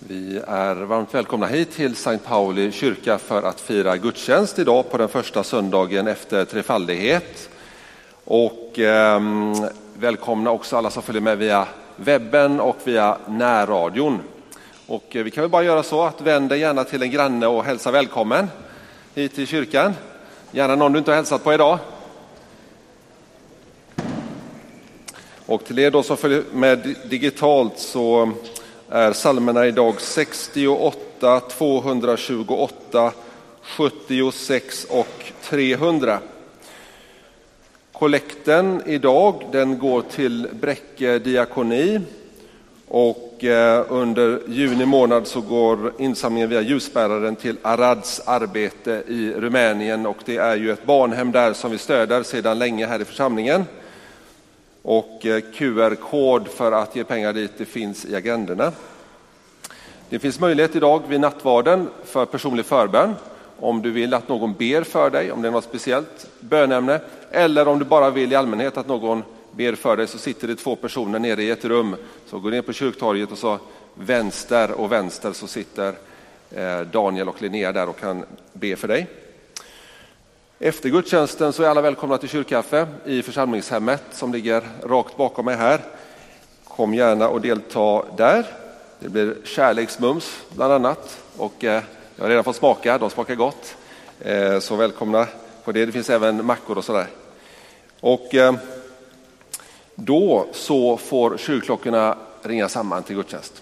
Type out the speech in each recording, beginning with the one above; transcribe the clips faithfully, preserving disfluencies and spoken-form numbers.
Vi är varmt välkomna hit till Sankt Pauli kyrka för att fira gudstjänst idag på den första söndagen efter trefaldighet. Och eh, välkomna också alla som följer med via webben och via närradion. Och eh, vi kan väl bara göra så att vända gärna till en granne och hälsa välkommen hit till kyrkan. Gärna någon du inte har hälsat på idag. Och till er då som följer med digitalt så är psalmerna idag sextioåtta, tvåhundratjugoåtta, sjuttiosex och trehundra. Kollekten idag den går till Bräcke diakoni och under juni månad så går insamlingen via ljusbäraren till Arads arbete i Rumänien, och det är ju ett barnhem där som vi stöder sedan länge här i församlingen. Och Q R-kod för att ge pengar dit det finns i agendorna. Det finns möjlighet idag vid nattvarden för personlig förbön. Om du vill att någon ber för dig, om det är något speciellt bönämne. Eller om du bara vill i allmänhet att någon ber för dig, så sitter det två personer nere i ett rum. Så gå ner på kyrktorget och så vänster och vänster så sitter Daniel och Linnea där och kan be för dig. Efter gudstjänsten så är alla välkomna till kyrkkaffe i församlingshemmet som ligger rakt bakom mig här. Kom gärna och delta där. Det blir kärleksmums bland annat, och eh, jag har redan fått smaka, de smakar gott. Eh, så välkomna på det. Det finns även mackor och sådär. Och eh, då så får kyrkklockorna ringa samman till gudstjänst.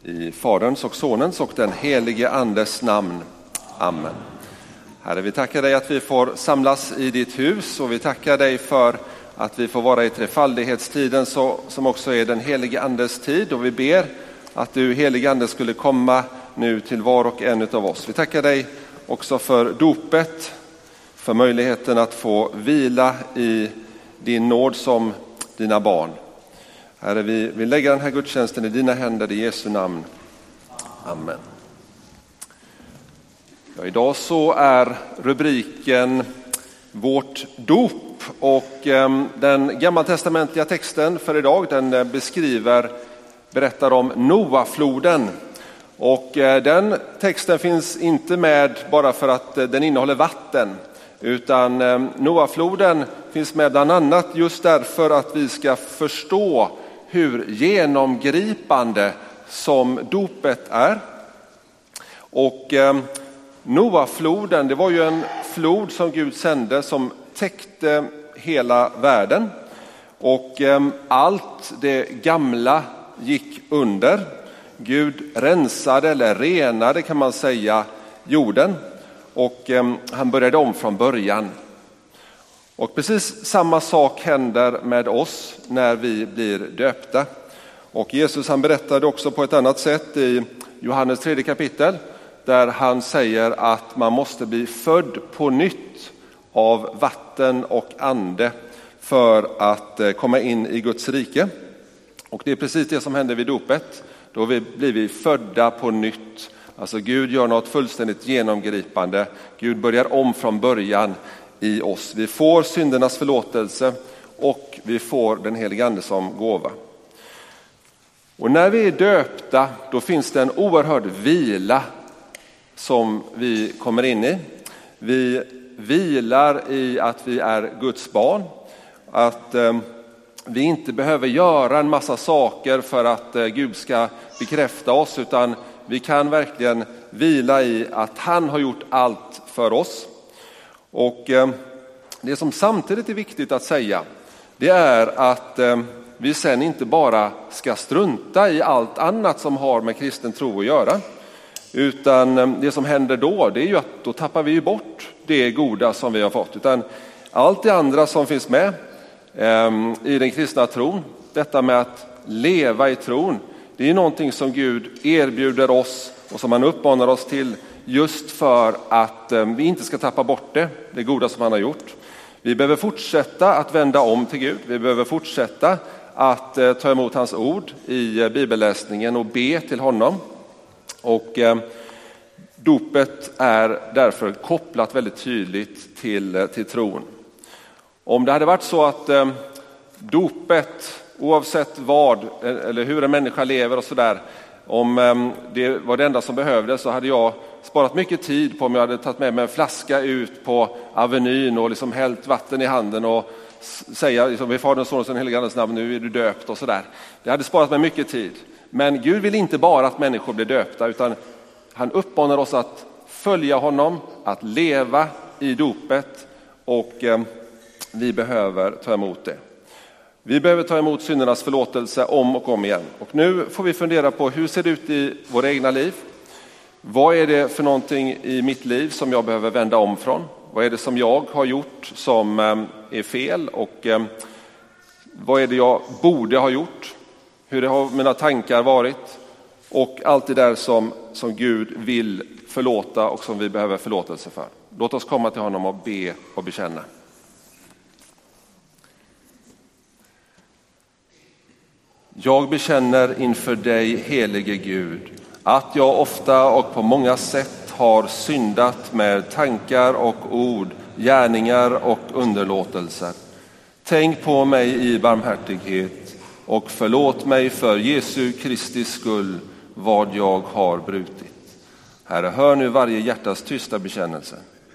I Faderns och Sonens och den helige Andes namn. Amen. Herre, vi tackar dig att vi får samlas i ditt hus, och vi tackar dig för att vi får vara i trefaldighetstiden så, som också är den helige Andes tid, och vi ber att du, helige Ande, skulle komma nu till var och en av oss. Vi tackar dig också för dopet, för möjligheten att få vila i din nåd som dina barn. Herre, vi vill lägga den här gudstjänsten i dina händer i Jesu namn. Amen. Ja, idag så är rubriken Vårt dop, och eh, den gammaltestamentliga texten för idag, den eh, beskriver, berättar om Noafloden. Och eh, den texten finns inte med bara för att eh, den innehåller vatten, utan eh, Noafloden finns med bland annat just därför att vi ska förstå hur genomgripande som dopet är. Och eh, Noafloden, det var ju en flod som Gud sände som täckte hela världen. Och eh, allt det gamla gick under. Gud rensade eller renade, kan man säga, jorden. Och eh, han började om från början. Och precis samma sak händer med oss när vi blir döpta. Och Jesus, han berättade också på ett annat sätt i Johannes tredje kapitel, där han säger att man måste bli född på nytt av vatten och ande för att komma in i Guds rike. Och det är precis det som händer vid dopet. Då blir vi födda på nytt. Alltså Gud gör något fullständigt genomgripande. Gud börjar om från början i oss. Vi får syndernas förlåtelse och vi får den helige Ande som gåva. Och när vi är döpta, då finns det en oerhörd vila som vi kommer in i. Vi vilar i att vi är Guds barn. Att eh, vi inte behöver göra en massa saker för att eh, Gud ska bekräfta oss, utan vi kan verkligen vila i att han har gjort allt för oss. Och eh, det som samtidigt är viktigt att säga, det är att eh, vi sen inte bara ska strunta i allt annat som har med kristen tro att göra. Utan eh, det som händer då, det är ju att då tappar vi ju bort det goda som vi har fått. Utan allt det andra som finns med eh, i den kristna tron, detta med att leva i tron, det är någonting som Gud erbjuder oss och som han uppmanar oss till, just för att eh, vi inte ska tappa bort det, det goda som han har gjort. Vi behöver fortsätta att vända om till Gud. Vi behöver fortsätta att eh, ta emot hans ord i eh, bibelläsningen och be till honom. Och eh, dopet är därför kopplat väldigt tydligt till, eh, till tron. Om det hade varit så att eh, dopet, oavsett vad eller hur en människa lever och sådär, om eh, det var det enda som behövdes, så hade jag sparat mycket tid på om jag hade tagit med mig en flaska ut på Avenyn och liksom hällt vatten i handen och säga liksom, vid Faderns, Sonens och den helige Andes namn, nu är du döpt och sådär. Det hade sparat mig mycket tid. Men Gud vill inte bara att människor blir döpta, utan han uppmanar oss att följa honom, att leva i dopet, och eh, vi behöver ta emot det. Vi behöver ta emot syndernas förlåtelse om och om igen. Och nu får vi fundera på hur ser det ut i våra egna liv? Vad är det för någonting i mitt liv som jag behöver vända om från? Vad är det som jag har gjort som är fel? Och vad är det jag borde ha gjort? Hur har mina tankar varit? Och allt det där som, som Gud vill förlåta och som vi behöver förlåtelse för. Låt oss komma till honom och be och bekänna. Jag bekänner inför dig, helige Gud, att jag ofta och på många sätt har syndat med tankar och ord, gärningar och underlåtelser. Tänk på mig i barmhärtighet och förlåt mig för Jesu Kristi skull vad jag har brutit. Herre, hör nu varje hjärtas tysta bekännelse.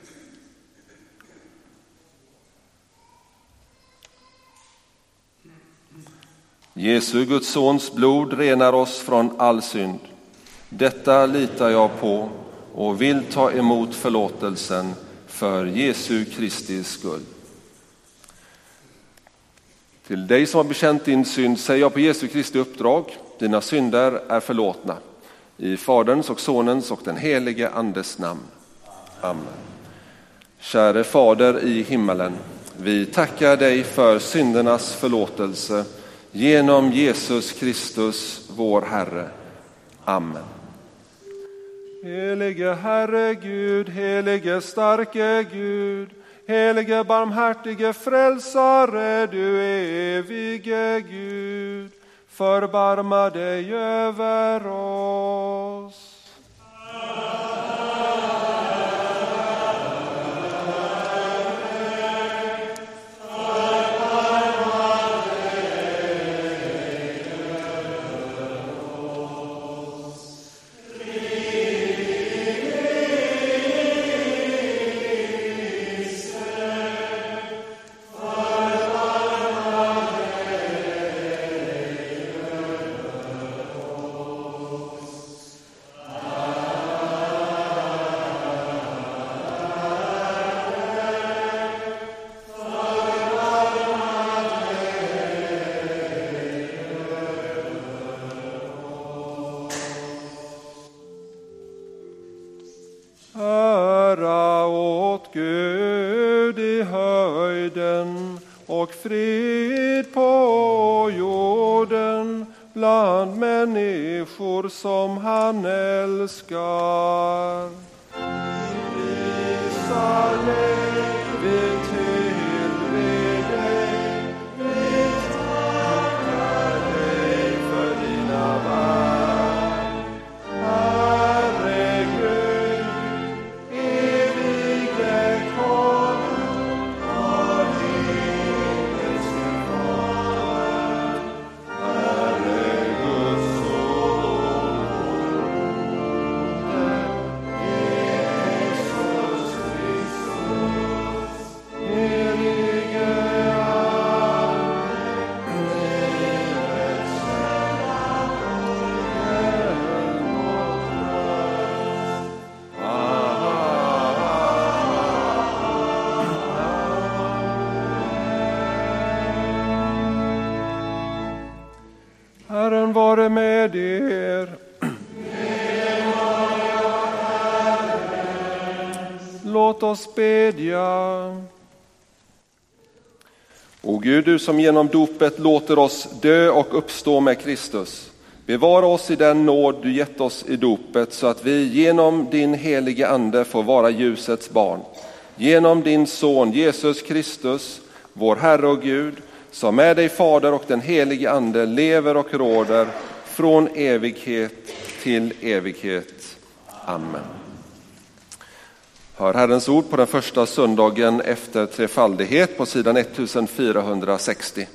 Jesu, Guds sons blod renar oss från all synd. Detta litar jag på och vill ta emot förlåtelsen för Jesu Kristi skull. Till dig som har bekänt din synd säger jag på Jesu Kristi uppdrag: dina synder är förlåtna. I Faderns och Sonens och den helige Andes namn. Amen. Käre Fader i himmelen, vi tackar dig för syndernas förlåtelse genom Jesus Kristus, vår Herre. Amen. Helige Herre Gud, helige starke Gud, helige barmhärtige frälsare, du evige Gud, förbarma dig över oss. Ära åt Gud i höjden och frid på jorden bland människor som han älskar. Prisar dig, vi tillber dig, vi tackar dig för dina verk. Herregud, evige konung, vår himmelske Fader, Herre Guds son, Jesus Kristus, helige Ande, livets källa, hjälp och tröst. Herren vare med er. Låt oss bedja. O Gud, du som genom dopet låter oss dö och uppstå med Kristus, bevara oss i den nåd du gett oss i dopet, så att vi genom din helige Ande får vara ljusets barn. Genom din son Jesus Kristus, vår Herre och Gud, som med dig Fader och den helige Ande lever och råder från evighet till evighet. Amen. Hör Herrens ord på den första söndagen efter trefaldighet på sidan fjortonhundrasextio.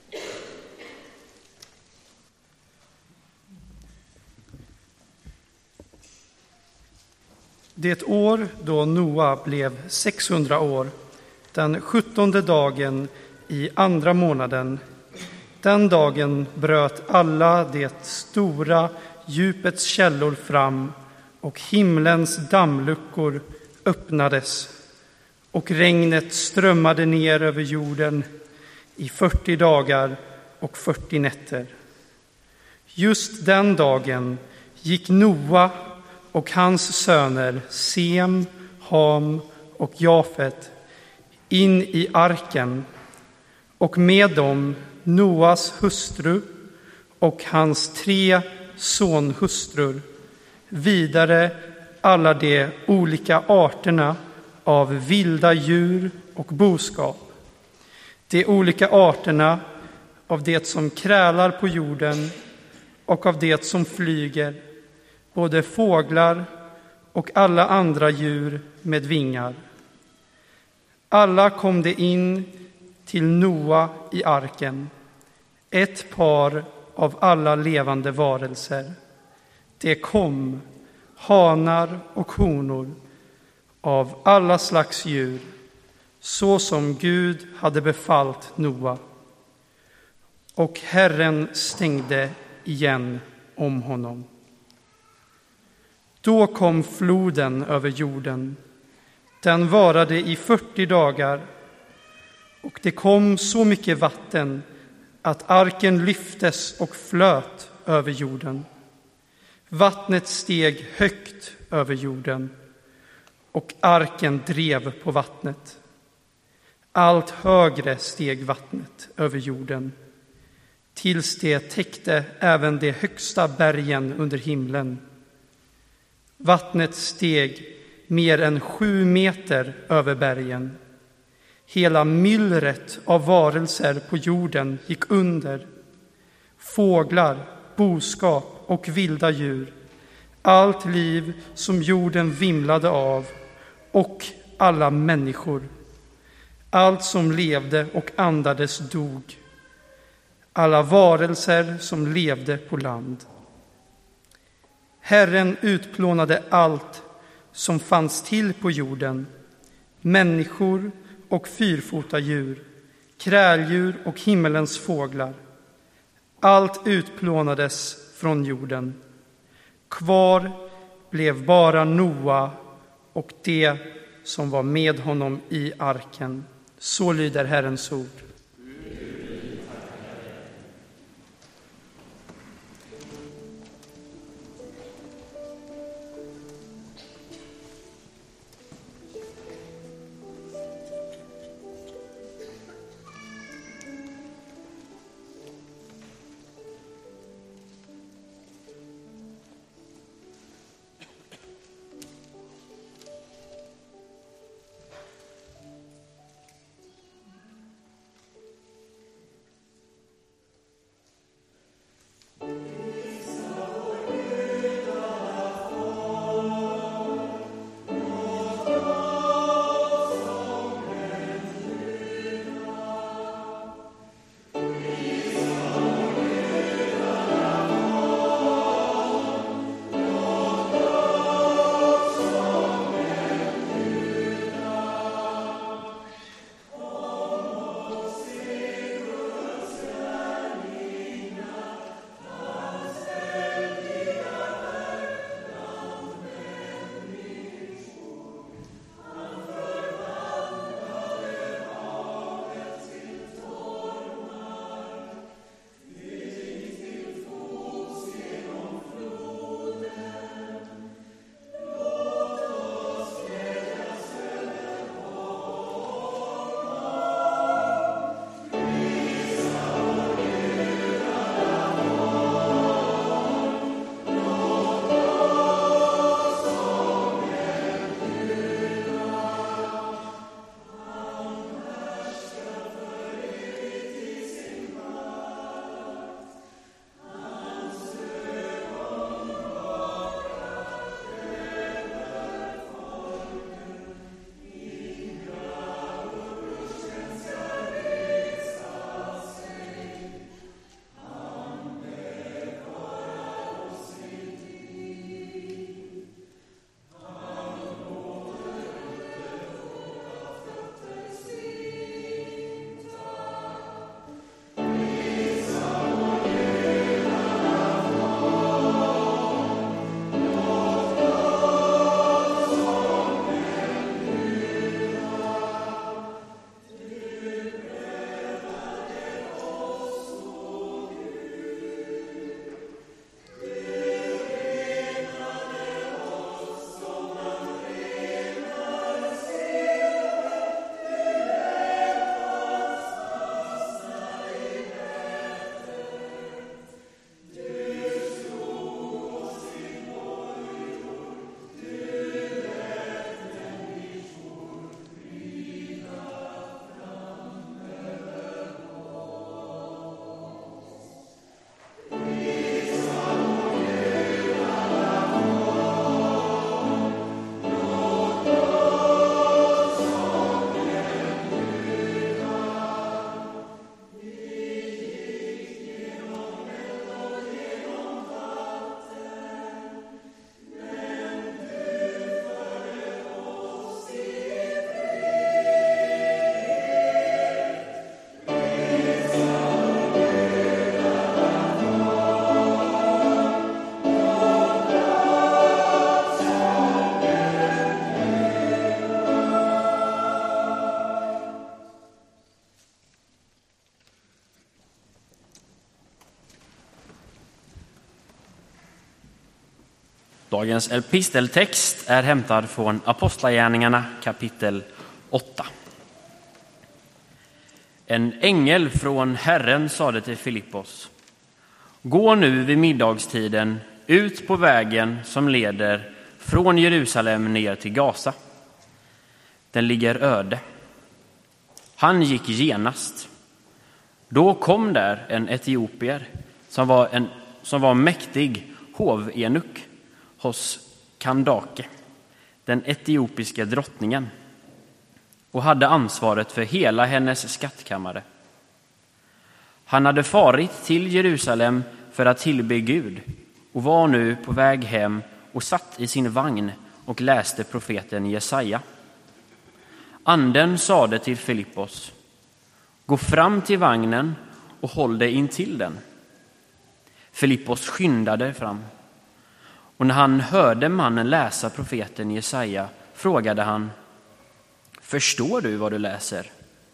Det år då Noa blev sexhundra år, den sjuttonde dagen i andra månaden, den dagen bröt alla det stora djupets källor fram och himlens dammluckor öppnades och regnet strömmade ner över jorden i fyrtio dagar och fyrtio nätter. Just den dagen gick Noa och hans söner Sem, Ham och Jafet in i arken, och med dem Noas hustru och hans tre sonhustrur, vidare alla de olika arterna av vilda djur och boskap, de olika arterna av det som krälar på jorden och av det som flyger, både fåglar och alla andra djur med vingar. Alla kom det in till Noa i arken, ett par av alla levande varelser. Det kom hanar och honor av alla slags djur, så som Gud hade befallt Noa. Och Herren stängde igen om honom. Då kom floden över jorden. Den varade i fyrtio dagar, och det kom så mycket vatten att arken lyftes och flöt över jorden. Vattnet steg högt över jorden, och arken drev på vattnet. Allt högre steg vattnet över jorden, tills det täckte även de högsta bergen under himlen. Vattnet steg mer än sju meter över bergen. Hela myllret av varelser på jorden gick under. Fåglar, boskap och vilda djur, allt liv som jorden vimlade av, och alla människor. Allt som levde och andades dog. Alla varelser som levde på land. Herren utplånade allt som fanns till på jorden, människor och fyrfota djur, kräldjur och himmelens fåglar. Allt utplånades från jorden. Kvar blev bara Noa och det som var med honom i arken. Så lyder Herrens ord. Dagens episteltext är hämtad från Apostlagärningarna kapitel åtta. En ängel från Herren sade till Filippos: gå nu vid middagstiden ut på vägen som leder från Jerusalem ner till Gaza. Den ligger öde. Han gick genast. Då kom där en etiopier som var, en, som var mäktig hovenuk hos Kandake, den etiopiska drottningen, och hade ansvaret för hela hennes skattkammare. Han hade farit till Jerusalem för att tillbe Gud och var nu på väg hem och satt i sin vagn och läste profeten Jesaja. Anden sade till Filippos: gå fram till vagnen och håll dig in till den. Filippos skyndade fram, och när han hörde mannen läsa profeten Jesaja frågade han: förstår du vad du läser?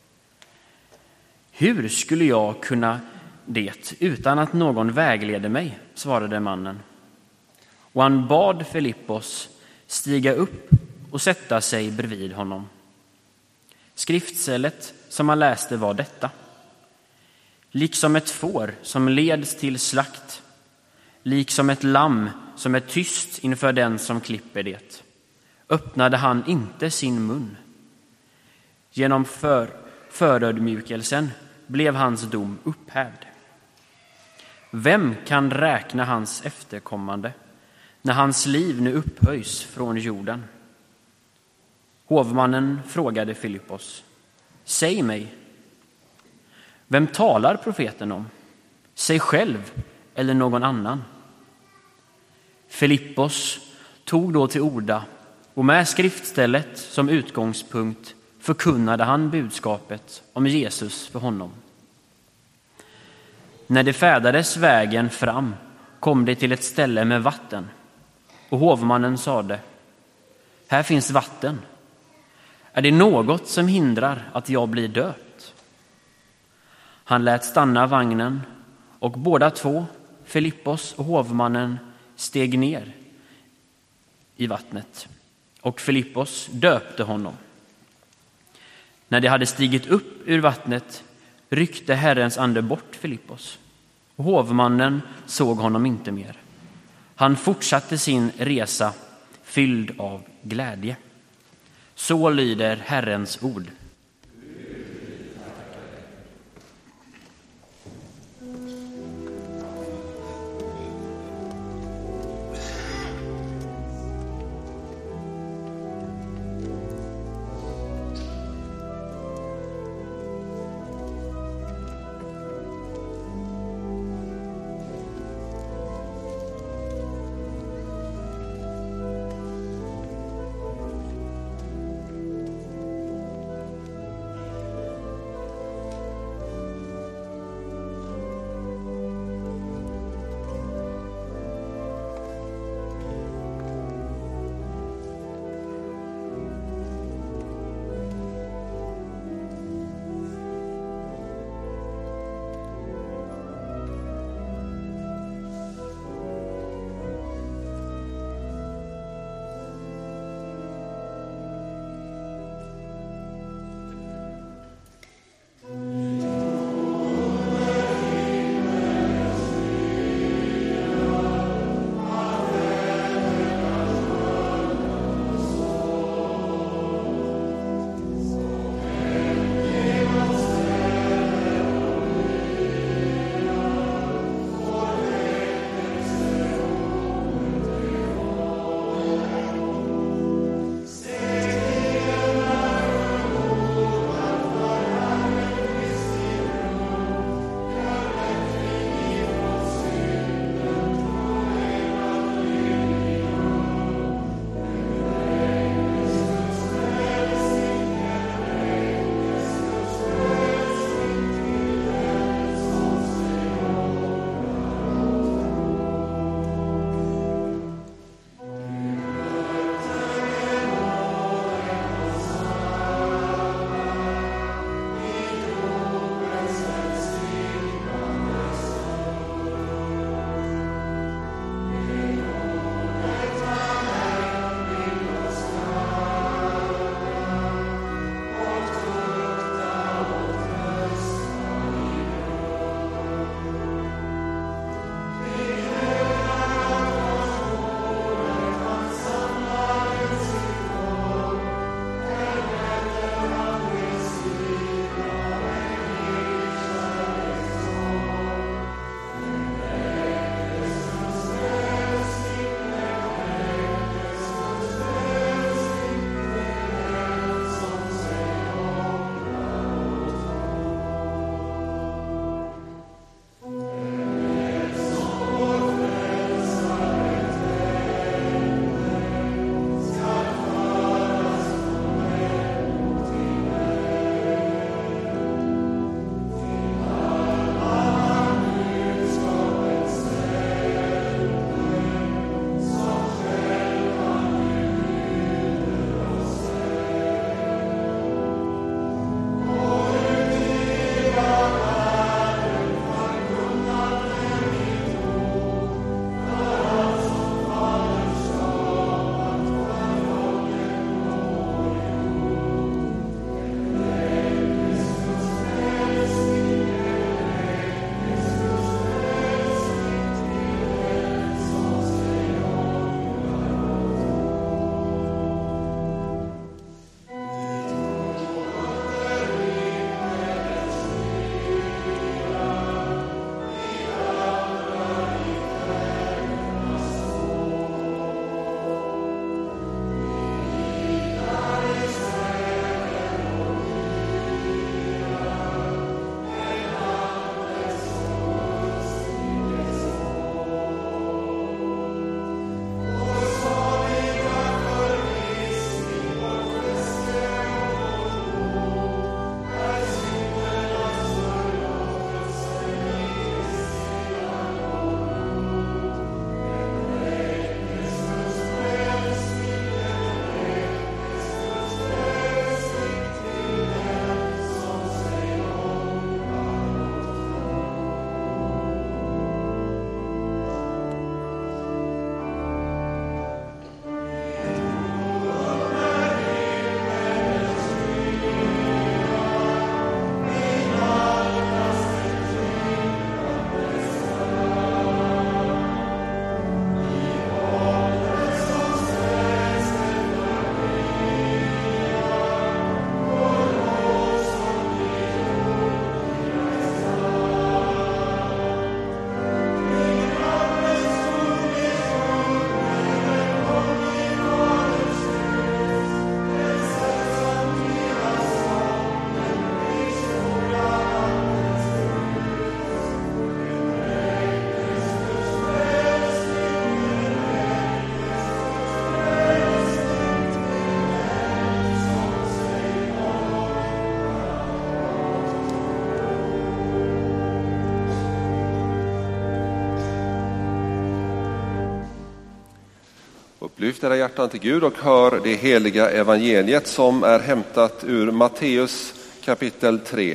Hur skulle jag kunna det utan att någon vägleder mig, svarade mannen. Och han bad Filippos stiga upp och sätta sig bredvid honom. Skriftstället som han läste var detta: liksom ett får som leds till slakt, liksom ett lamm som är tyst inför den som klipper det, öppnade han inte sin mun. Genom för, förödmjukelsen blev hans dom upphävd. Vem kan räkna hans efterkommande när hans liv nu upphöjs från jorden? Hovmannen frågade Filippos: säg mig, vem talar profeten om? Sig själv eller någon annan? Filippos tog då till orda, och med skriftstället som utgångspunkt förkunnade han budskapet om Jesus för honom. När det färdades vägen fram kom det till ett ställe med vatten, och hovmannen sade: här finns vatten. Är det något som hindrar att jag blir döpt? Han lät stanna vagnen, och båda två, Filippos och hovmannen, steg ner i vattnet, och Filippos döpte honom. När de hade stigit upp ur vattnet ryckte Herrens ande bort Filippos, och hovmannen såg honom inte mer. Han fortsatte sin resa fylld av glädje. Så lyder Herrens ord. Lyft era hjärtan till Gud och hör det heliga evangeliet som är hämtat ur Matteus kapitel tre.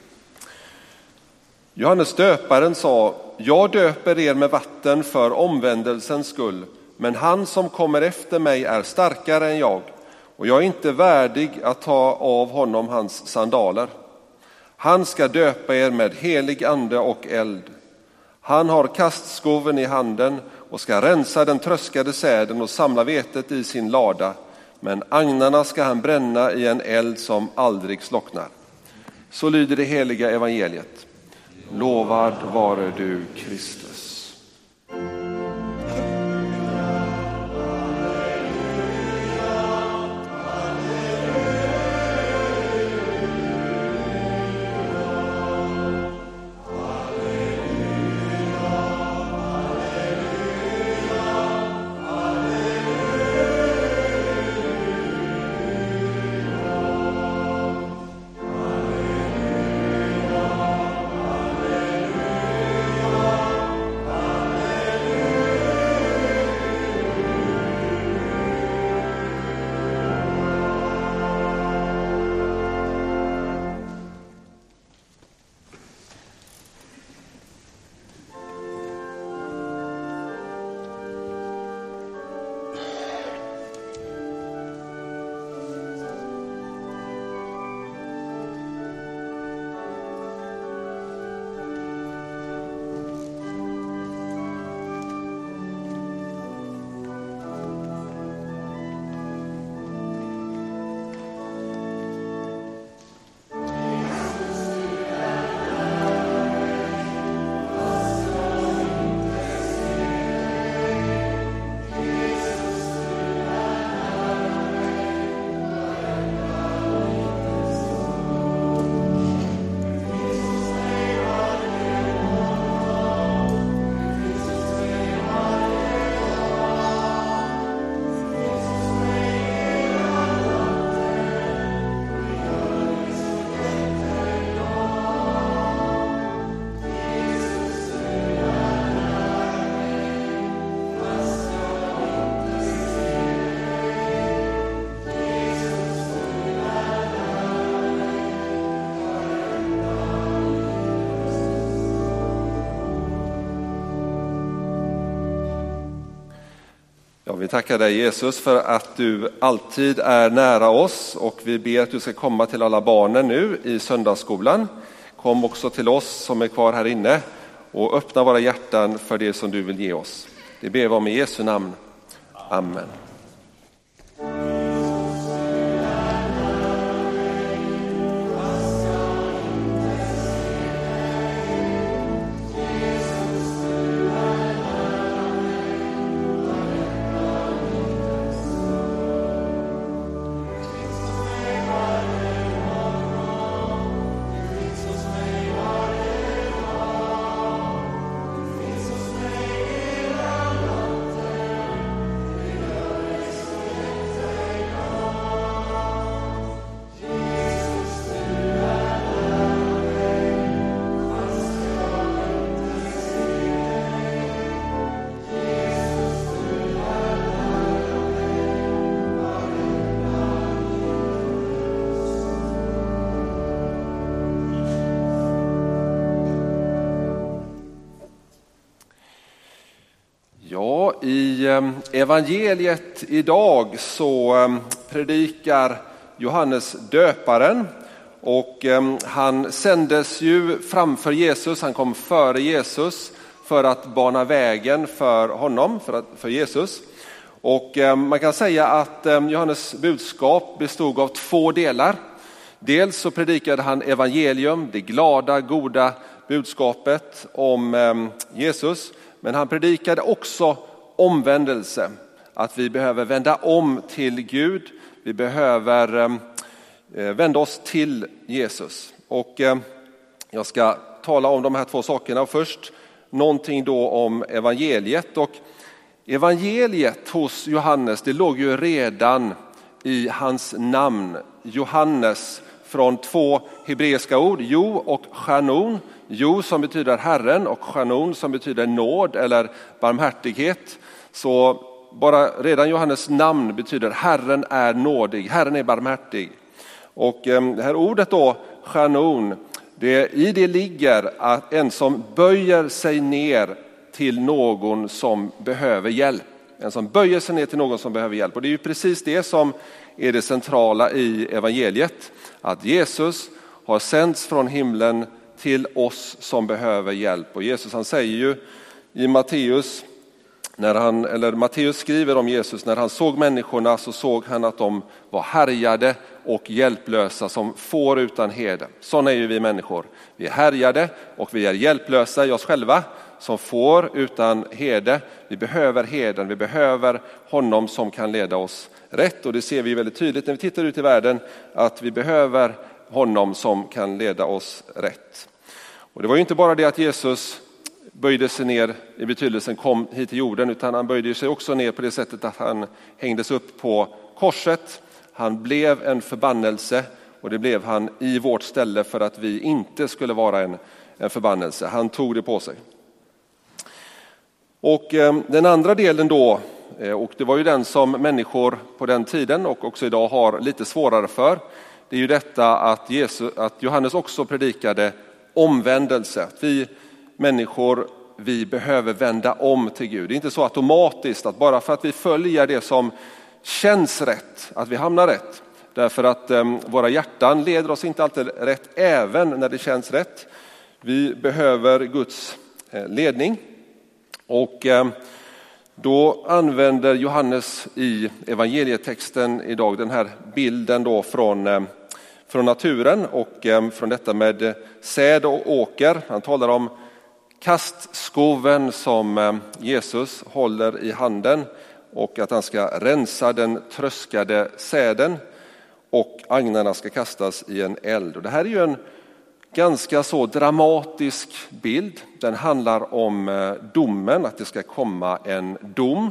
Johannes döparen sa: jag döper er med vatten för omvändelsens skull, men han som kommer efter mig är starkare än jag, och jag är inte värdig att ta av honom hans sandaler. Han ska döpa er med helig ande och eld. Han har kastskoven i handen och ska rensa den tröskade säden och samla vetet i sin lada, men agnarna ska han bränna i en eld som aldrig slocknar. Så lyder det heliga evangeliet. Lovad vare du, Kristus. Ja, vi tackar dig Jesus för att du alltid är nära oss, och vi ber att du ska komma till alla barnen nu i söndagsskolan. Kom också till oss som är kvar här inne och öppna våra hjärtan för det som du vill ge oss. Det ber vi om i Jesu namn. Amen. I evangeliet idag så predikar Johannes döparen, och han sändes ju framför Jesus, han kom före Jesus för att bana vägen för honom, för, att, för Jesus. Och man kan säga att Johannes budskap bestod av två delar. Dels så predikade han evangelium, det glada, goda budskapet om Jesus, men han predikade också omvändelse, att vi behöver vända om till Gud, vi behöver eh, vända oss till Jesus. Och eh, jag ska tala om de här två sakerna. Först någonting då om evangeliet. Och evangeliet hos Johannes, det låg ju redan i hans namn. Johannes, från två hebreiska ord, Jo och Chanon. Jo som betyder Herren och Chanon som betyder nåd eller barmhärtighet. Så bara redan Johannes namn betyder Herren är nådig, Herren är barmhärtig. Och det här ordet då, chanon, det, i det ligger att en som böjer sig ner till någon som behöver hjälp. En som böjer sig ner till någon som behöver hjälp. Och det är ju precis det som är det centrala i evangeliet. Att Jesus har sänts från himlen till oss som behöver hjälp. Och Jesus han säger ju i Matteus, när han, eller Matteus skriver om Jesus, när han såg människorna så såg han att de var härjade och hjälplösa som får utan herde. Sådana är ju vi människor. Vi är härjade och vi är hjälplösa i oss själva som får utan herde. Vi behöver herden, vi behöver honom som kan leda oss rätt. Och det ser vi väldigt tydligt när vi tittar ut i världen, att vi behöver honom som kan leda oss rätt. Och det var ju inte bara det att Jesus böjde sig ner i betydelsen kom hit till jorden, utan han böjde sig också ner på det sättet att han hängdes upp på korset. Han blev en förbannelse, och det blev han i vårt ställe för att vi inte skulle vara en, en förbannelse. Han tog det på sig. Och eh, den andra delen då, eh, och det var ju den som människor på den tiden och också idag har lite svårare för, det är ju detta att, Jesus, att Johannes också predikade omvändelse. Att vi människor, vi behöver vända om till Gud. Det är inte så automatiskt att bara för att vi följer det som känns rätt, att vi hamnar rätt. Därför att eh, våra hjärtan leder oss inte alltid rätt, även när det känns rätt. Vi behöver Guds eh, ledning. Och eh, då använder Johannes i evangelietexten idag den här bilden då från, eh, från naturen och eh, från detta med säd och åker. Han talar om kastskoven som eh, Jesus håller i handen och att han ska rensa den tröskade säden och agnarna ska kastas i en eld. Och det här är ju en ganska så dramatisk bild. Den handlar om eh, domen, att det ska komma en dom.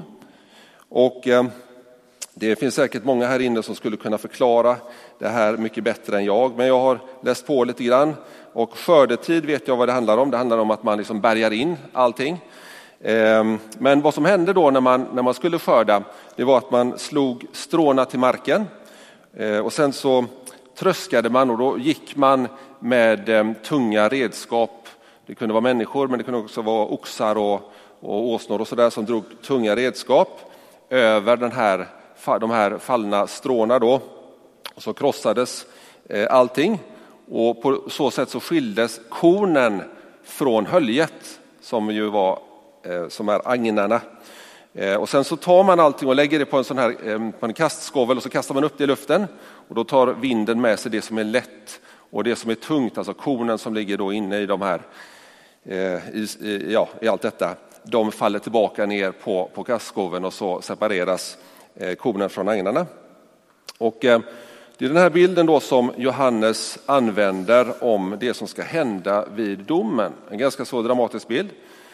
Och eh, det finns säkert många här inne som skulle kunna förklara det här mycket bättre än jag. Men jag har läst på lite grann. Och skördetid vet jag vad det handlar om. Det handlar om att man liksom bärgar in allting. Eh, men vad som hände då när man, när man skulle skörda, det var att man slog stråna till marken. Eh, och sen så tröskade man, och då gick man med eh, tunga redskap. Det kunde vara människor, men det kunde också vara oxar och, och åsnor och sådär som drog tunga redskap över den här, de här fallna stråna då. Och så krossades eh, allting, och på så sätt så skildes kornen från höljet som ju var eh, som är agnarna. Eh, och sen så tar man allting och lägger det på en sån här eh, på en kastskovel, och så kastar man upp det i luften, och då tar vinden med sig det som är lätt och det som är tungt, alltså kornen som ligger då inne i de här eh, i, i, ja, i allt detta, de faller tillbaka ner på, på kastskoven, och så separeras eh, kornen från agnarna. Och eh, det är den här bilden då som Johannes använder om det som ska hända vid domen. En ganska så dramatisk bild.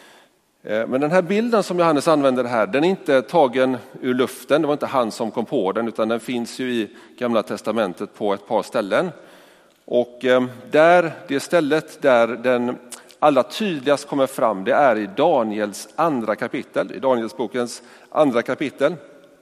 Men den här bilden som Johannes använder här, den är inte tagen ur luften. Det var inte han som kom på den, utan den finns ju i Gamla testamentet på ett par ställen. Och där, det stället där den allra tydligast kommer fram, det är i Daniels andra kapitel, i Daniels bokens andra kapitel.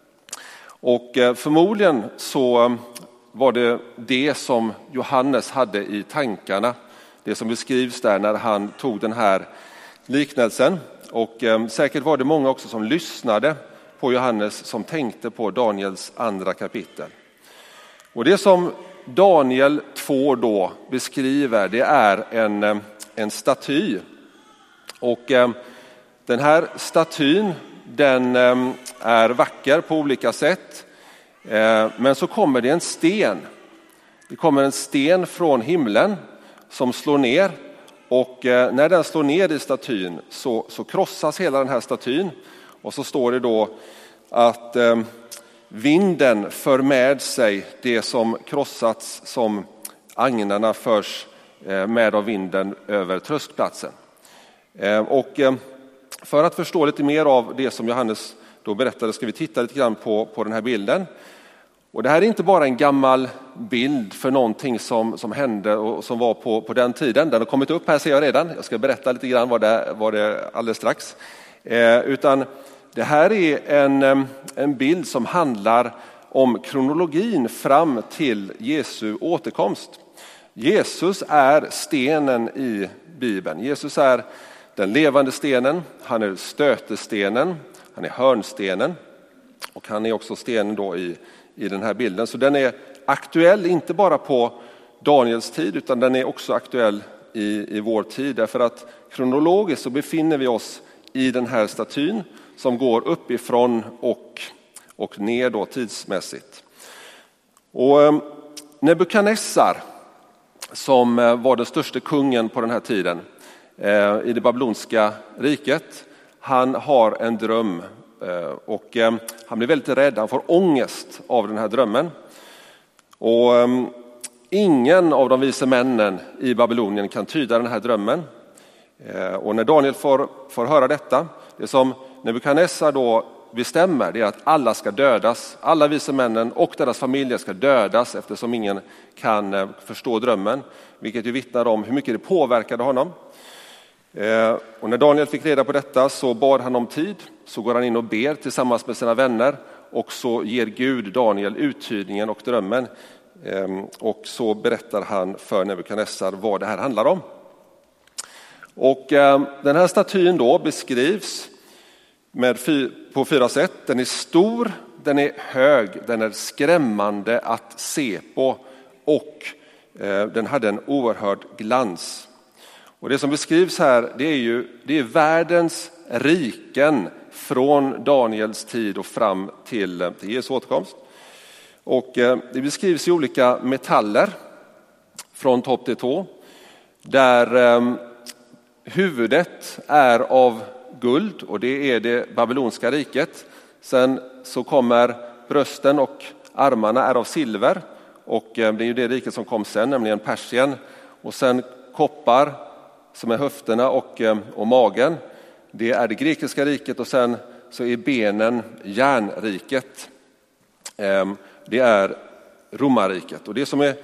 Och förmodligen så var det det som Johannes hade i tankarna, det som beskrivs där när han tog den här liknelsen. Och eh, säkert var det många också som lyssnade på Johannes som tänkte på Daniels andra kapitel. Och det som Daniel två då beskriver, det är en, en staty. Och eh, den här statyn, den eh, är vacker på olika sätt. Eh, men så kommer det en sten. Det kommer en sten från himlen som slår ner. Och eh, när den slår ner i statyn så, så krossas hela den här statyn. Och så står det då att eh, vinden för med sig det som krossats, som agnarna förs eh, med av vinden över tröskplatsen. Eh, och eh, för att förstå lite mer av det som Johannes då berättade ska vi titta lite grann på, på den här bilden. Och det här är inte bara en gammal bild för någonting som, som hände och som var på, på den tiden. Den har kommit upp här, ser jag redan. Jag ska berätta lite grann vad det, vad det alldeles strax. Eh, utan det här är en, en bild som handlar om kronologin fram till Jesu återkomst. Jesus är stenen i Bibeln. Jesus är den levande stenen, han är stötestenen, han är hörnstenen och han är också stenen då i, i den här bilden. Så den är aktuell inte bara på Daniels tid utan den är också aktuell i, i vår tid. Därför att kronologiskt så befinner vi oss i den här statyn som går uppifrån och, och ner då tidsmässigt. Och eh, Nebukadnessar som var den största kungen på den här tiden eh, i det babyloniska riket, han har en dröm eh, och eh, han blir väldigt rädd, han får ångest av den här drömmen. Och eh, ingen av de vise männen i Babylonien kan tyda den här drömmen. Eh, och när Daniel får, får höra detta, det som Nebukadnessar då bestämmer, det är att alla ska dödas. Alla vise männen och deras familjer ska dödas eftersom ingen kan förstå drömmen. Vilket ju vittnar om hur mycket det påverkade honom. Och när Daniel fick reda på detta så bad han om tid. Så går han in och ber tillsammans med sina vänner. Och så ger Gud Daniel uttydningen och drömmen. Och så berättar han för Nebukadnessar vad det här handlar om. Och den här statyn då beskrivs med fy, på fyra sätt. Den är stor, den är hög, den är skrämmande att se på och eh, den hade en oerhörd glans. Och det som beskrivs här, det är ju det är världens riken från Daniels tid och fram till, till Jesu återkomst. Och eh, det beskrivs i olika metaller från topp till tå, där eh, huvudet är av guld och det är det babylonska riket. Sen så kommer brösten och armarna är av silver och det är ju det riket som kom sen, nämligen Persien. Och sen koppar som är höfterna och, och magen, det är det grekiska riket och sen så är benen järnriket. Det är romarriket. Och det som är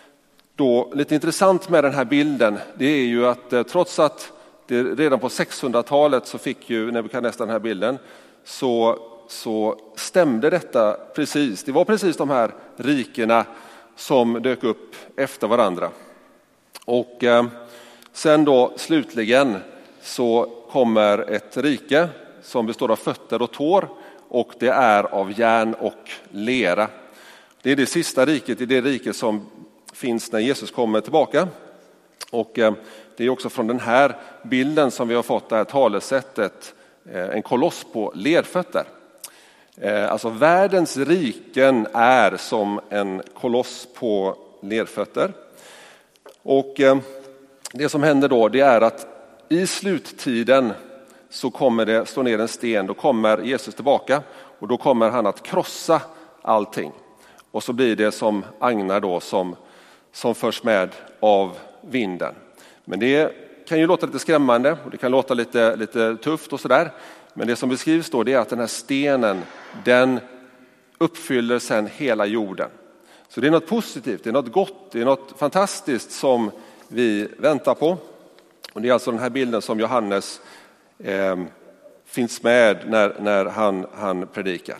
då lite intressant med den här bilden, det är ju att trots att det, redan på sexhundratalet så fick ju Nebukadnessar den här bilden, så, så stämde detta precis. Det var precis de här rikena som dök upp efter varandra. Och eh, sen då slutligen så kommer ett rike som består av fötter och tår och det är av järn och lera. Det är det sista riket, det är det rike som finns när Jesus kommer tillbaka. Och eh, det är också från den här bilden som vi har fått det här talesättet, eh, en koloss på lerfötter. Eh, alltså världens riken är som en koloss på lerfötter. Och eh, det som händer då, det är att i sluttiden så kommer det stå ner en sten, då kommer Jesus tillbaka och då kommer han att krossa allting. Och så blir det som agnar då som, som förs med av vinden. Men det kan ju låta lite skrämmande och det kan låta lite, lite tufft och sådär. Men det som beskrivs då, det är att den här stenen, den uppfyller sen hela jorden. Så det är något positivt, det är något gott, det är något fantastiskt som vi väntar på. Och det är alltså den här bilden som Johannes eh, finns med när, när han, han predikar.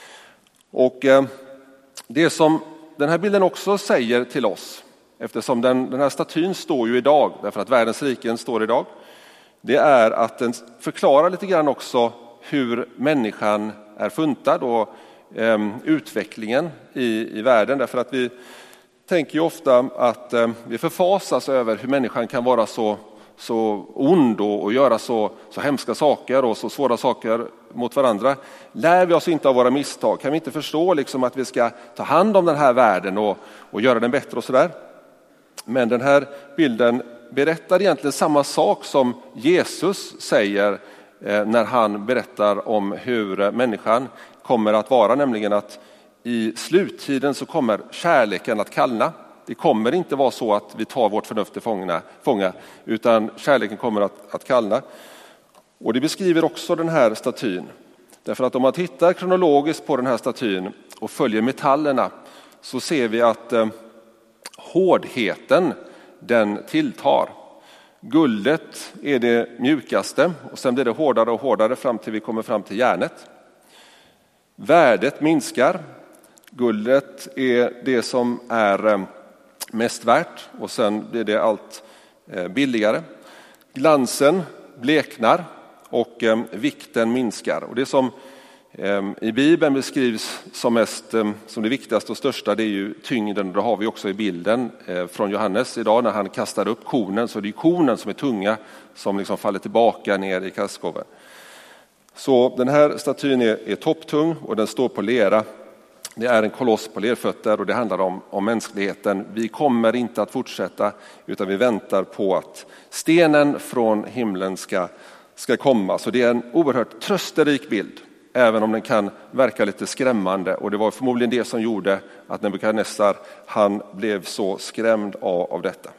Och eh, det som den här bilden också säger till oss, eftersom den, den här statyn står ju idag, därför att världens riken står idag, det är att den förklarar lite grann också hur människan är funtad och eh, utvecklingen i, i världen. Därför att vi tänker ju ofta att eh, vi förfasas över hur människan kan vara så, så ond och, och göra så, så hemska saker och så svåra saker mot varandra. Lär vi oss inte av våra misstag? Kan vi inte förstå liksom att vi ska ta hand om den här världen och, och göra den bättre och sådär? Men den här bilden berättar egentligen samma sak som Jesus säger eh, när han berättar om hur människan kommer att vara, nämligen att i sluttiden så kommer kärleken att kallna. Det kommer inte vara så att vi tar vårt förnuft till fånga, fånga utan kärleken kommer att, att kallna. Och det beskriver också den här statyn. Därför att om man tittar kronologiskt på den här statyn och följer metallerna så ser vi att eh, hårdheten den tilltar. Guldet är det mjukaste och sen blir det hårdare och hårdare fram till vi kommer fram till järnet. Värdet minskar. Guldet är det som är mest värt och sen blir det allt billigare. Glansen bleknar och vikten minskar. Och det som i Bibeln beskrivs som, mest, som det viktigaste och största, det är ju tyngden. Det har vi också i bilden från Johannes idag när han kastar upp kornen. Så det är kornen som är tunga som liksom faller tillbaka ner i kastgåvan. Så den här statyn är, är topptung och den står på lera. Det är en koloss på lerfötter och det handlar om, om mänskligheten. Vi kommer inte att fortsätta utan vi väntar på att stenen från himlen ska, ska komma. Så det är en oerhört trösterik bild. Även om den kan verka lite skrämmande. Och det var förmodligen det som gjorde att Nebukadnessar han blev så skrämd av, av detta.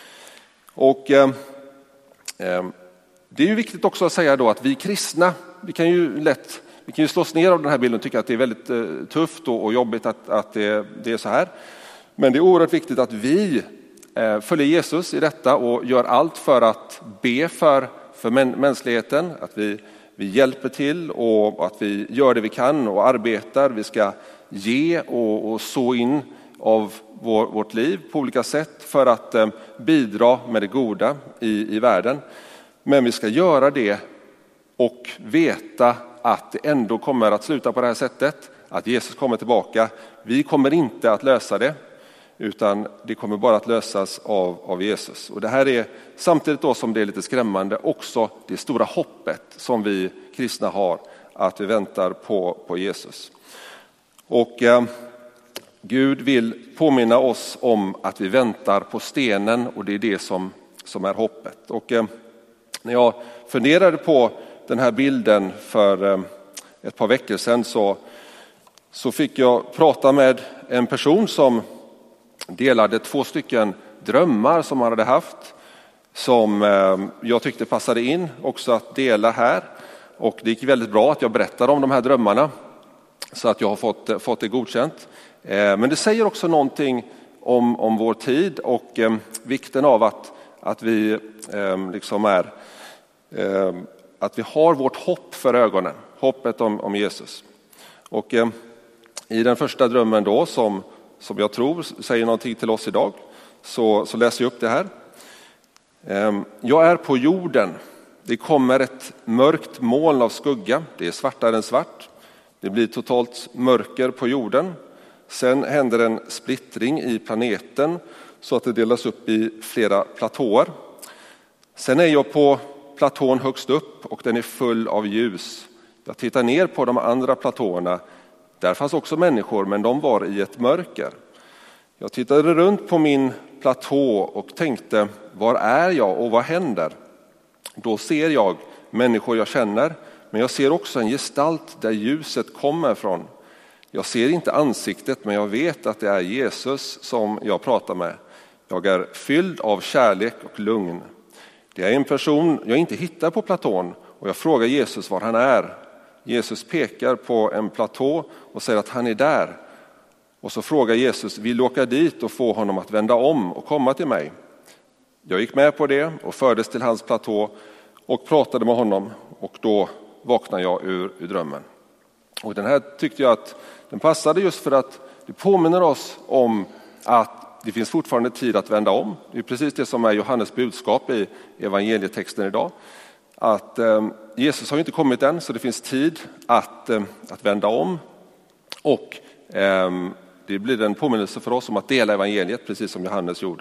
Och eh, eh, det är ju viktigt också att säga då att vi kristna, vi kan ju lätt vi kan ju slås ner av den här bilden och tycka att det är väldigt eh, tufft och, och jobbigt att, att det, det är så här. Men det är oerhört viktigt att vi eh, följer Jesus i detta och gör allt för att be för, för mä- mänskligheten, att vi Vi hjälper till och att vi gör det vi kan och arbetar. Vi ska ge och, och så in av vår, vårt liv på olika sätt för att eh, bidra med det goda i, i världen. Men vi ska göra det och veta att det ändå kommer att sluta på det här sättet. Att Jesus kommer tillbaka. Vi kommer inte att lösa det. Utan det kommer bara att lösas av, av Jesus. Och det här är samtidigt då som det är lite skrämmande också det stora hoppet som vi kristna har. Att vi väntar på, på Jesus. Och eh, Gud vill påminna oss om att vi väntar på stenen och det är det som, som är hoppet. Och eh, när jag funderade på den här bilden för eh, ett par veckor sedan så, så fick jag prata med en person som delade två stycken drömmar som han hade haft som jag tyckte passade in också att dela här. Och det gick väldigt bra att jag berättade om de här drömmarna så att jag har fått, fått det godkänt. Men det säger också någonting om, om vår tid och vikten av att, att vi liksom är att vi har vårt hopp för ögonen, hoppet om, om Jesus. Och i den första drömmen då som som jag tror säger någonting till oss idag, så, så läser jag upp det här. Jag är på jorden. Det kommer ett mörkt moln av skugga. Det är svartare än svart. Det blir totalt mörker på jorden. Sen händer en splittring i planeten så att det delas upp i flera platåer. Sen är jag på platån högst upp och den är full av ljus. Jag tittar ner på de andra platåerna. Där fanns också människor, men de var i ett mörker. Jag tittade runt på min platå och tänkte, var är jag och vad händer? Då ser jag människor jag känner, men jag ser också en gestalt där ljuset kommer från. Jag ser inte ansiktet, men jag vet att det är Jesus som jag pratar med. Jag är fylld av kärlek och lugn. Det är en person jag inte hittar på platån och jag frågar Jesus var han är. Jesus pekar på en platå och säger att han är där. Och så frågar Jesus, vill du åka dit och få honom att vända om och komma till mig? Jag gick med på det och fördes till hans platå och pratade med honom. Och då vaknade jag ur, ur drömmen. Och den här tyckte jag att den passade just för att det påminner oss om att det finns fortfarande tid att vända om. Det är precis det som är Johannes budskap i evangelietexten idag. Att eh, Jesus har inte kommit än så det finns tid att, eh, att vända om. Och eh, det blir en påminnelse för oss om att dela evangeliet precis som Johannes gjorde.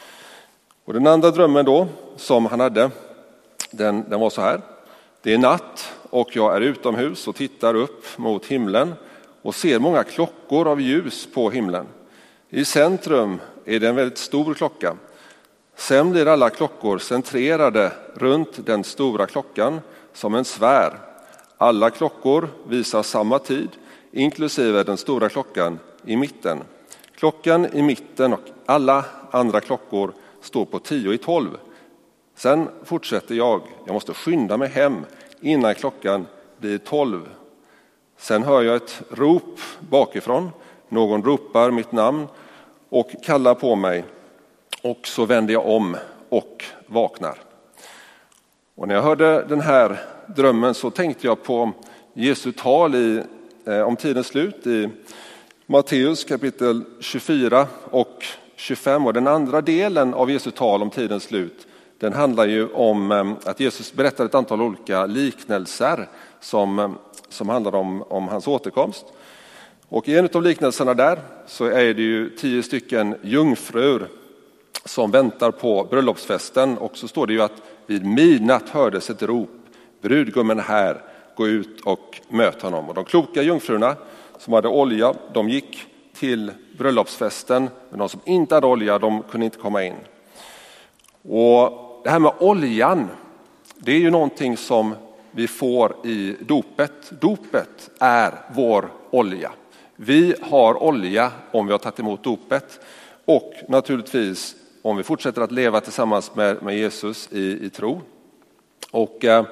Och den andra drömmen då som han hade, den, den var så här. Det är natt och jag är utomhus och tittar upp mot himlen och ser många klockor av ljus på himlen. I centrum är det en väldigt stor klocka. Sen blir alla klockor centrerade runt den stora klockan som en sfär. Alla klockor visar samma tid, inklusive den stora klockan i mitten. Klockan i mitten och alla andra klockor står på tio i tolv. Sen fortsätter jag. Jag måste skynda mig hem innan klockan blir tolv. Sen hör jag ett rop bakifrån. Någon ropar mitt namn och kallar på mig. Och så vänder jag om och vaknar. Och när jag hörde den här drömmen så tänkte jag på Jesu tal i, eh, om tidens slut i Matteus kapitel tjugofyra och tjugofem. Och den andra delen av Jesu tal om tidens slut, den handlar ju om eh, att Jesus berättar ett antal olika liknelser som, eh, som handlar om, om hans återkomst. Och i en av liknelserna där så är det ju tio stycken jungfrur som väntar på bröllopsfesten. Och så står det ju att vid midnatt hördes ett rop: brudgummen här, gå ut och möt honom. Och de kloka jungfrurna som hade olja, de gick till bröllopsfesten. Men de som inte hade olja, de kunde inte komma in. Och det här med oljan, det är ju någonting som vi får i dopet. Dopet är vår olja. Vi har olja om vi har tagit emot dopet. Och naturligtvis om vi fortsätter att leva tillsammans med, med Jesus i, i tro. Och eh,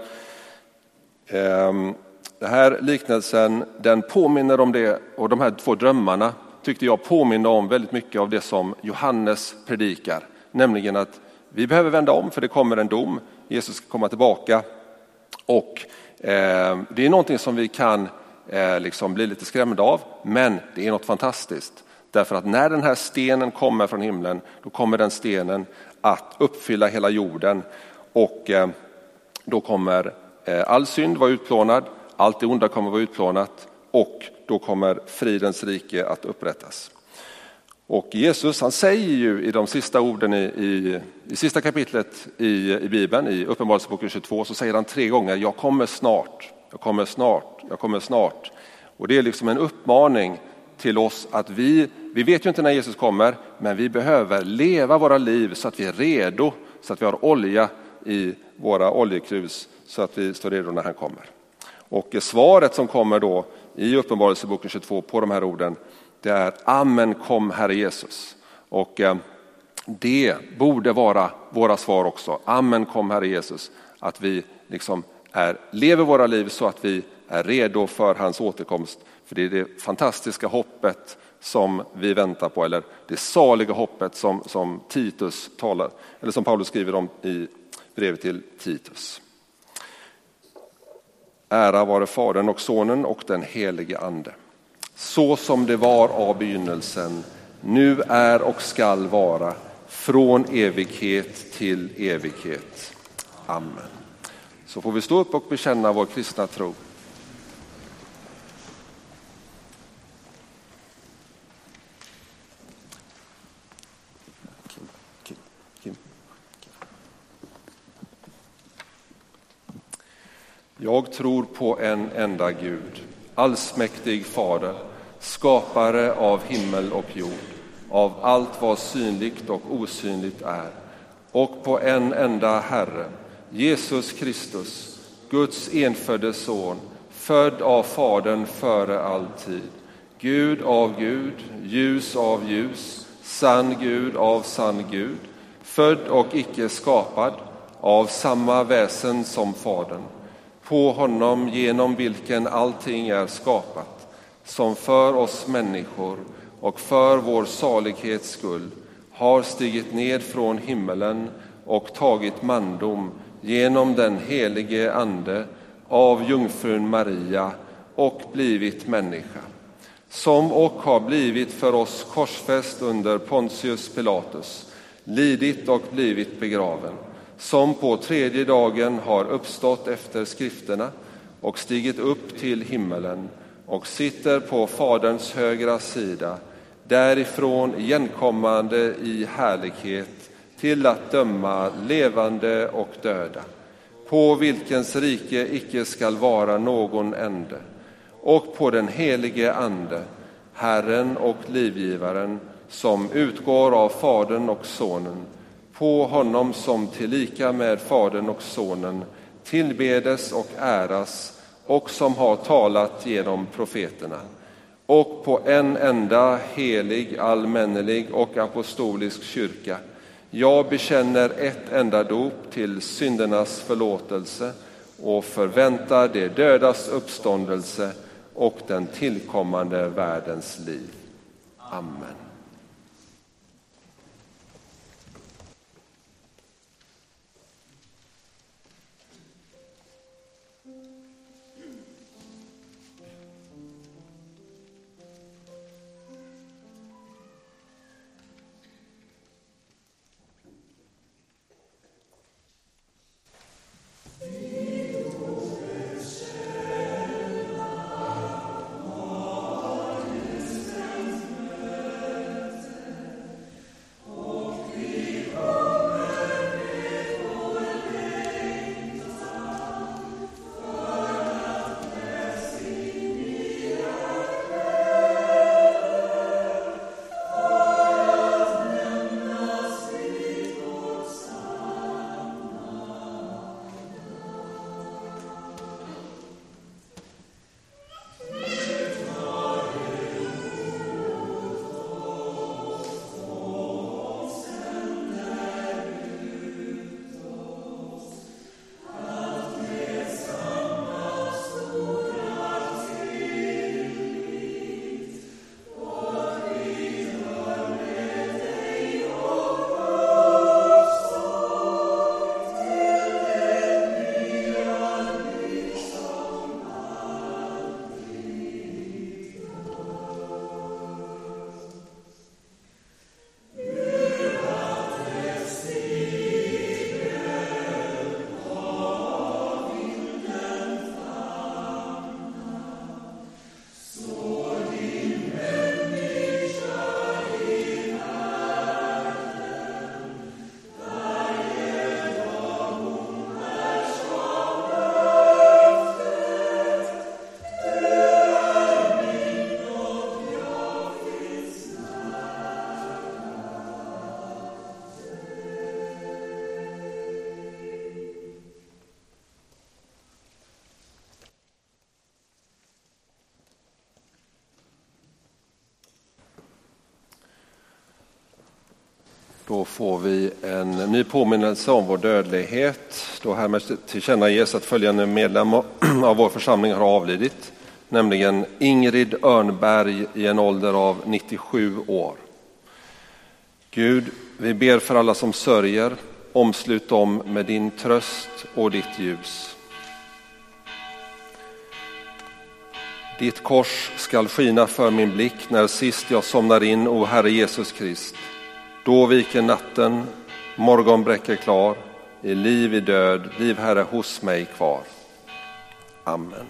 eh, den här liknelsen, den påminner om det, och de här två drömmarna tyckte jag påminner om väldigt mycket av det som Johannes predikar. Nämligen att vi behöver vända om, för det kommer en dom. Jesus ska komma tillbaka. Och eh, det är någonting som vi kan eh, liksom bli lite skrämda av, men det är något fantastiskt. Därför att när den här stenen kommer från himlen, då kommer den stenen att uppfylla hela jorden. Och eh, då kommer eh, all synd vara utplånad, allt det onda kommer vara utplånat, och då kommer fridens rike att upprättas. Och Jesus, han säger ju i de sista orden i, i, i sista kapitlet i, i Bibeln, i Uppenbarelseboken tjugotvå, så säger han tre gånger: jag kommer snart, jag kommer snart, jag kommer snart. Och det är liksom en uppmaning till oss att vi, vi vet ju inte när Jesus kommer, men vi behöver leva våra liv så att vi är redo, så att vi har olja i våra oljekrus, så att vi står redo när han kommer. Och svaret som kommer då i Uppenbarelseboken tjugotvå på de här orden, det är: amen, kom Herre Jesus. Och eh, det borde vara våra svar också. Amen, kom Herre Jesus. Att vi liksom är, lever våra liv så att vi är redo för hans återkomst. För det är det fantastiska hoppet som vi väntar på, eller det saliga hoppet som, som Titus talar, eller som Paulus skriver om i brevet till Titus. Ära vare Fadern och Sonen och den helige Ande. Så som det var av begynnelsen, nu är och skall vara, från evighet till evighet. Amen. Så får vi stå upp och bekänna vår kristna tro. Jag tror på en enda Gud, allsmäktig Fader, skapare av himmel och jord, av allt vad synligt och osynligt är, och på en enda Herre, Jesus Kristus, Guds enfödde son, född av Fadern före all tid, Gud av Gud, ljus av ljus, sann Gud av sann Gud, född och icke skapad, av samma väsen som Fadern, på honom genom vilken allting är skapat, som för oss människor och för vår salighets skull har stigit ned från himmelen och tagit mandom genom den helige Ande av jungfrun Maria och blivit människa, som och har blivit för oss korsfäst under Pontius Pilatus, lidit och blivit begraven, som på tredje dagen har uppstått efter skrifterna och stigit upp till himmelen och sitter på Faderns högra sida, därifrån igenkommande i härlighet till att döma levande och döda, på vilkens rike icke skall vara någon ände, och på den helige Ande, Herren och livgivaren, som utgår av Fadern och Sonen, på honom som tillika med Fadern och Sonen tillbedes och äras, och som har talat genom profeterna, och på en enda helig, allmännelig och apostolisk kyrka. Jag bekänner ett enda dop till syndernas förlåtelse och förväntar det dödas uppståndelse och den tillkommande världens liv. Amen. Då får vi en ny påminnelse om vår dödlighet. Då härmed tillkännages att följande medlem av vår församling har avlidit, nämligen Ingrid Örnberg i en ålder av nittiosju år. Gud, vi ber för alla som sörjer, omslut dem med din tröst och ditt ljus. Ditt kors skall skina för min blick när sist jag somnar in, o Herre Jesus Krist. Då viker natten, morgon bräcker klar, i liv i död, liv Herre hos mig kvar. Amen.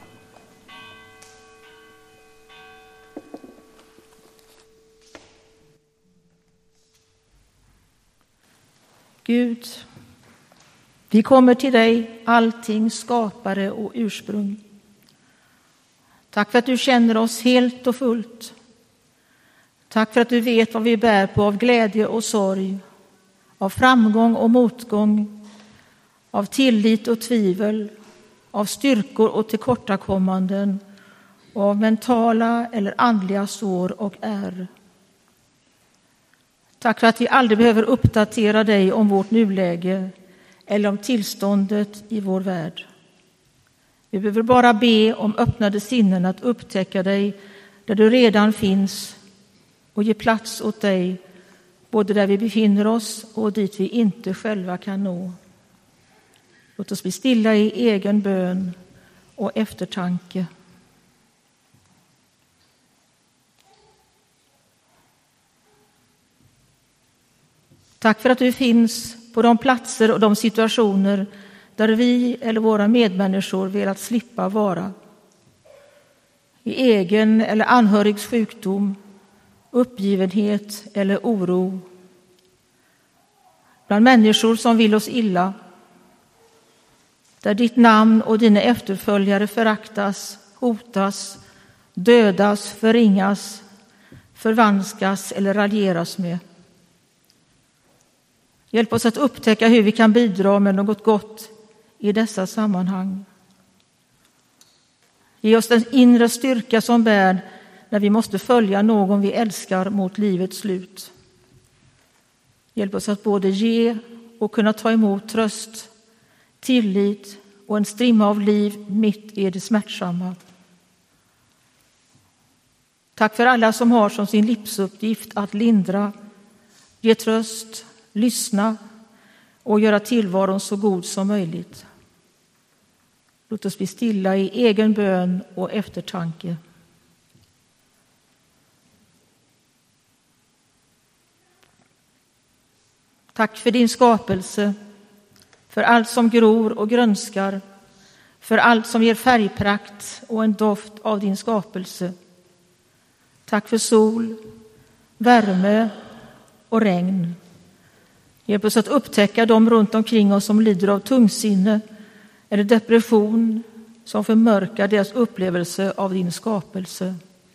Gud, vi kommer till dig, allting skapare och ursprung. Tack för att du känner oss helt och fullt. Tack för att du vet vad vi bär på av glädje och sorg, av framgång och motgång, av tillit och tvivel, av styrkor och tillkortakommanden och av mentala eller andliga sår och ärr. Tack för att vi aldrig behöver uppdatera dig om vårt nuläge eller om tillståndet i vår värld. Vi behöver bara be om öppnade sinnen att upptäcka dig där du redan finns och ge plats åt dig både där vi befinner oss och dit vi inte själva kan nå. Låt oss bli stilla i egen bön och eftertanke. Tack för att du finns på de platser och de situationer där vi eller våra medmänniskor velat slippa vara. I egen eller anhörigs sjukdom, uppgivenhet eller oro. Bland människor som vill oss illa. Där ditt namn och dina efterföljare föraktas, hotas, dödas, förringas, förvanskas eller raljeras med. Hjälp oss att upptäcka hur vi kan bidra med något gott i dessa sammanhang. Ge oss den inre styrka som bär när vi måste följa någon vi älskar mot livets slut. Hjälp oss att både ge och kunna ta emot tröst, tillit och en strimma av liv mitt i det smärtsamma. Tack för alla som har som sin livsuppgift att lindra, ge tröst, lyssna och göra tillvaron så god som möjligt. Låt oss bli stilla i egen bön och eftertanke. Tack för din skapelse, för allt som gror och grönskar, för allt som ger färgprakt och en doft av din skapelse. Tack för sol, värme och regn. Hjälp oss att upptäcka dem runt omkring oss som lider av tungsinne eller depression som förmörkar deras upplevelse av din skapelse.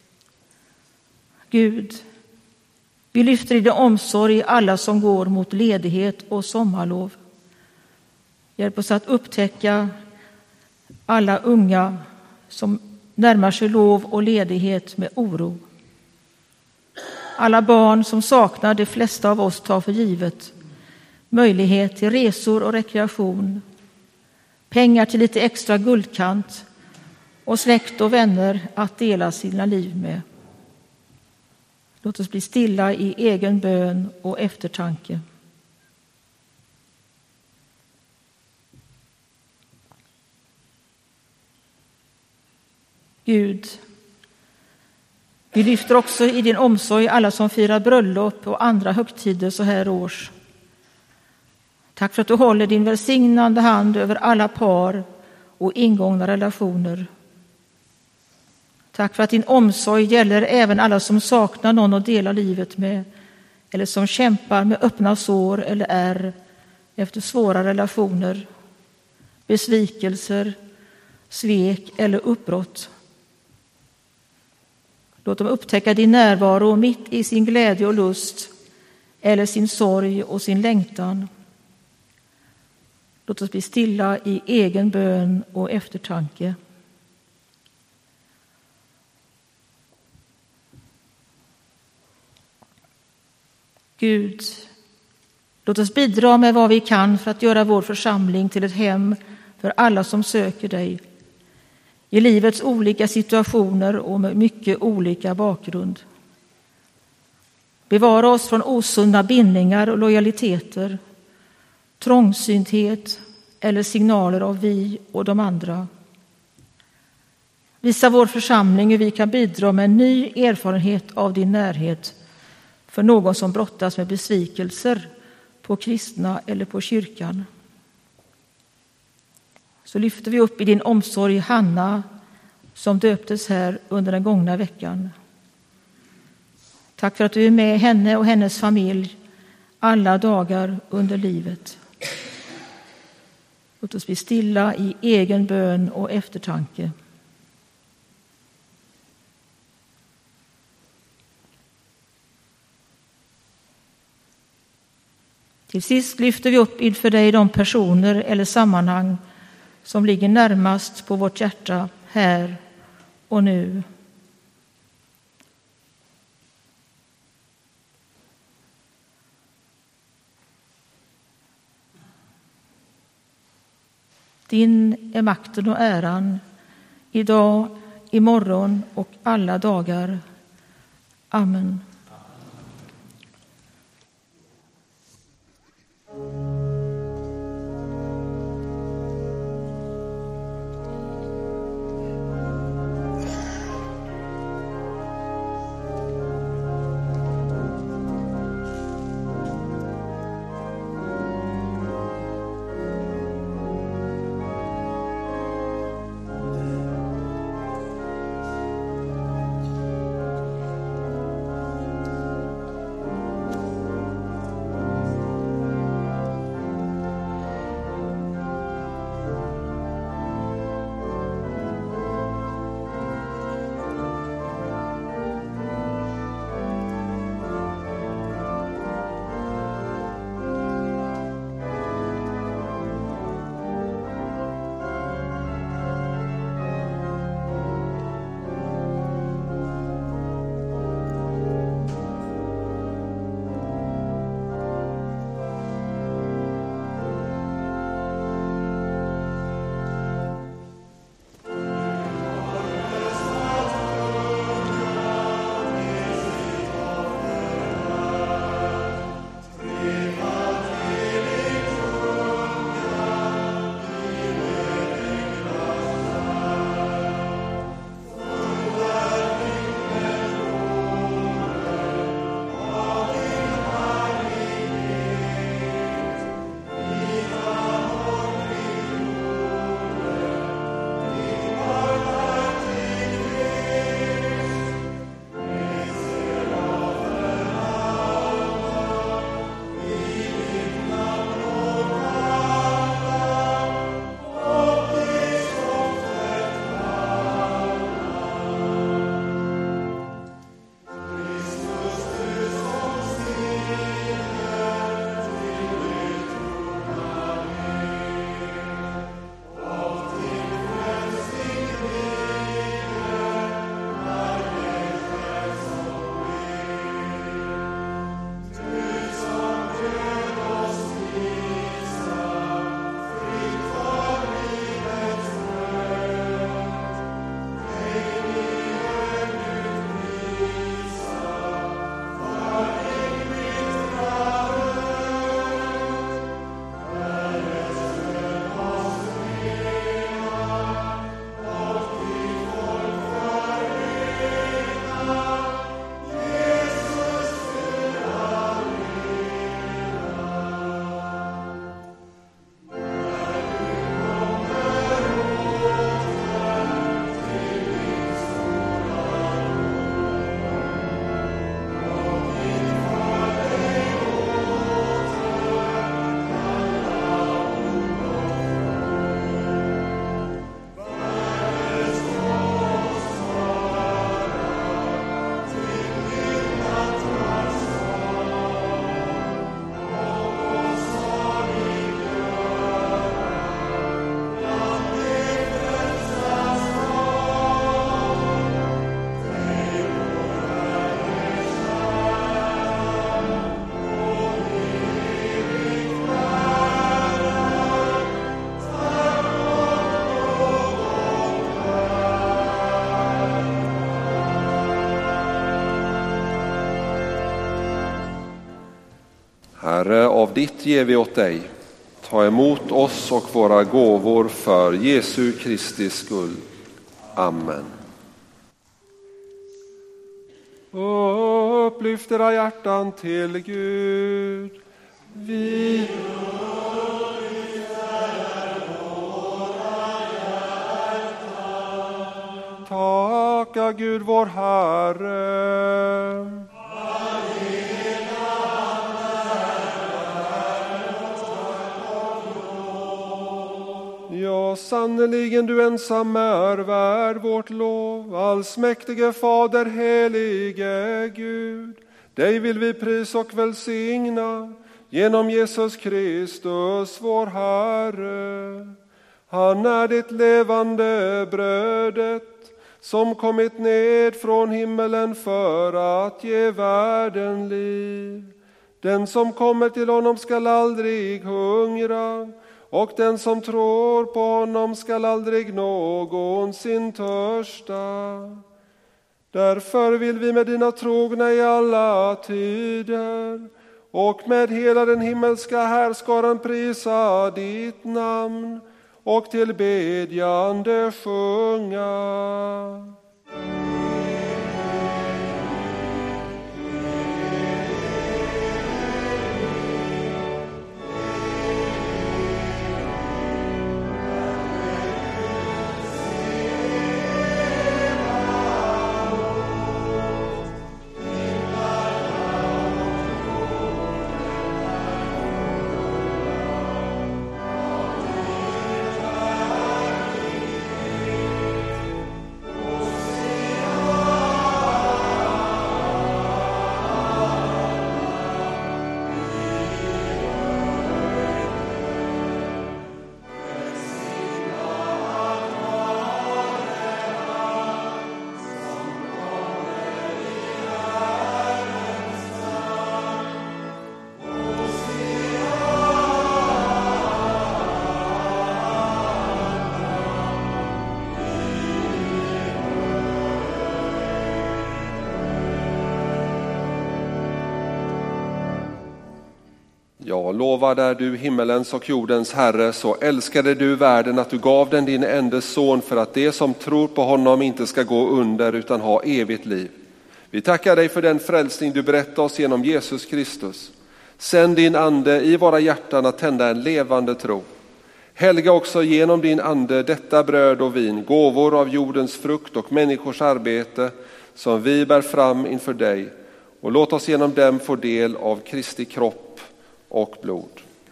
Gud, vi lyfter i din omsorg alla som går mot ledighet och sommarlov. Hjälp oss att upptäcka alla unga som närmar sig lov och ledighet med oro. Alla barn som saknar de flesta av oss tar för givet. Möjlighet till resor och rekreation, pengar till lite extra guldkant och släkt och vänner att dela sina liv med. Låt oss bli stilla i egen bön och eftertanke. Gud, vi lyfter också i din omsorg alla som firar bröllop och andra högtider så här års. Tack för att du håller din välsignande hand över alla par och ingångna relationer. Tack för att din omsorg gäller även alla som saknar någon att dela livet med eller som kämpar med öppna sår eller ärr efter svåra relationer, besvikelser, svek eller uppbrott. Låt dem upptäcka din närvaro mitt i sin glädje och lust eller sin sorg och sin längtan. Låt oss bli stilla i egen bön och eftertanke. Gud, Låt oss bidra med vad vi kan för att göra vår församling till ett hem för alla som söker dig i livets olika situationer och med mycket olika bakgrund. Bevara oss från osunda bindningar och lojaliteter, trångsynthet eller signaler av vi och de andra. Visa vår församling hur vi kan bidra med en ny erfarenhet av din närhet för någon som brottas med besvikelser på kristna eller på kyrkan. Så lyfter vi upp i din omsorg Hanna som döptes här under den gångna veckan. Tack för att du är med henne och hennes familj alla dagar under livet. Låt oss bli stilla i egen bön och eftertanke. Till sist lyfter vi upp inför dig de personer eller sammanhang som ligger närmast på vårt hjärta här och nu. Din är makten och äran idag, imorgon och alla dagar. Amen. Herre, av ditt ger vi åt dig. Ta emot oss och våra gåvor för Jesu Kristi skull. Amen. Upplyft era hjärtan till Gud. Vi tacka Gud vår Herre. Ja, sannerligen du ensam är värd vårt lov, allsmäktige Fader, helige Gud. Dig vill vi prisa och välsigna genom Jesus Kristus, vår Herre. Han är det levande brödet som kommit ned från himmelen för att ge världen liv. Den som kommer till honom skall aldrig hungra, och den som tror på honom skall aldrig någonsin törsta. Därför vill vi med dina trogna i alla tider och med hela den himmelska härskaran prisa ditt namn och till bedjande sjunga. Ja, lovad är du himmelens och jordens Herre, så älskade du världen att du gav den din enda son för att det som tror på honom inte ska gå under utan ha evigt liv. Vi tackar dig för den frälsning du berättar oss genom Jesus Kristus. Sänd din ande i våra hjärtan att tända en levande tro. Helga också genom din ande detta bröd och vin, gåvor av jordens frukt och människors arbete som vi bär fram inför dig, och låt oss genom dem få del av Kristi kropp och blod.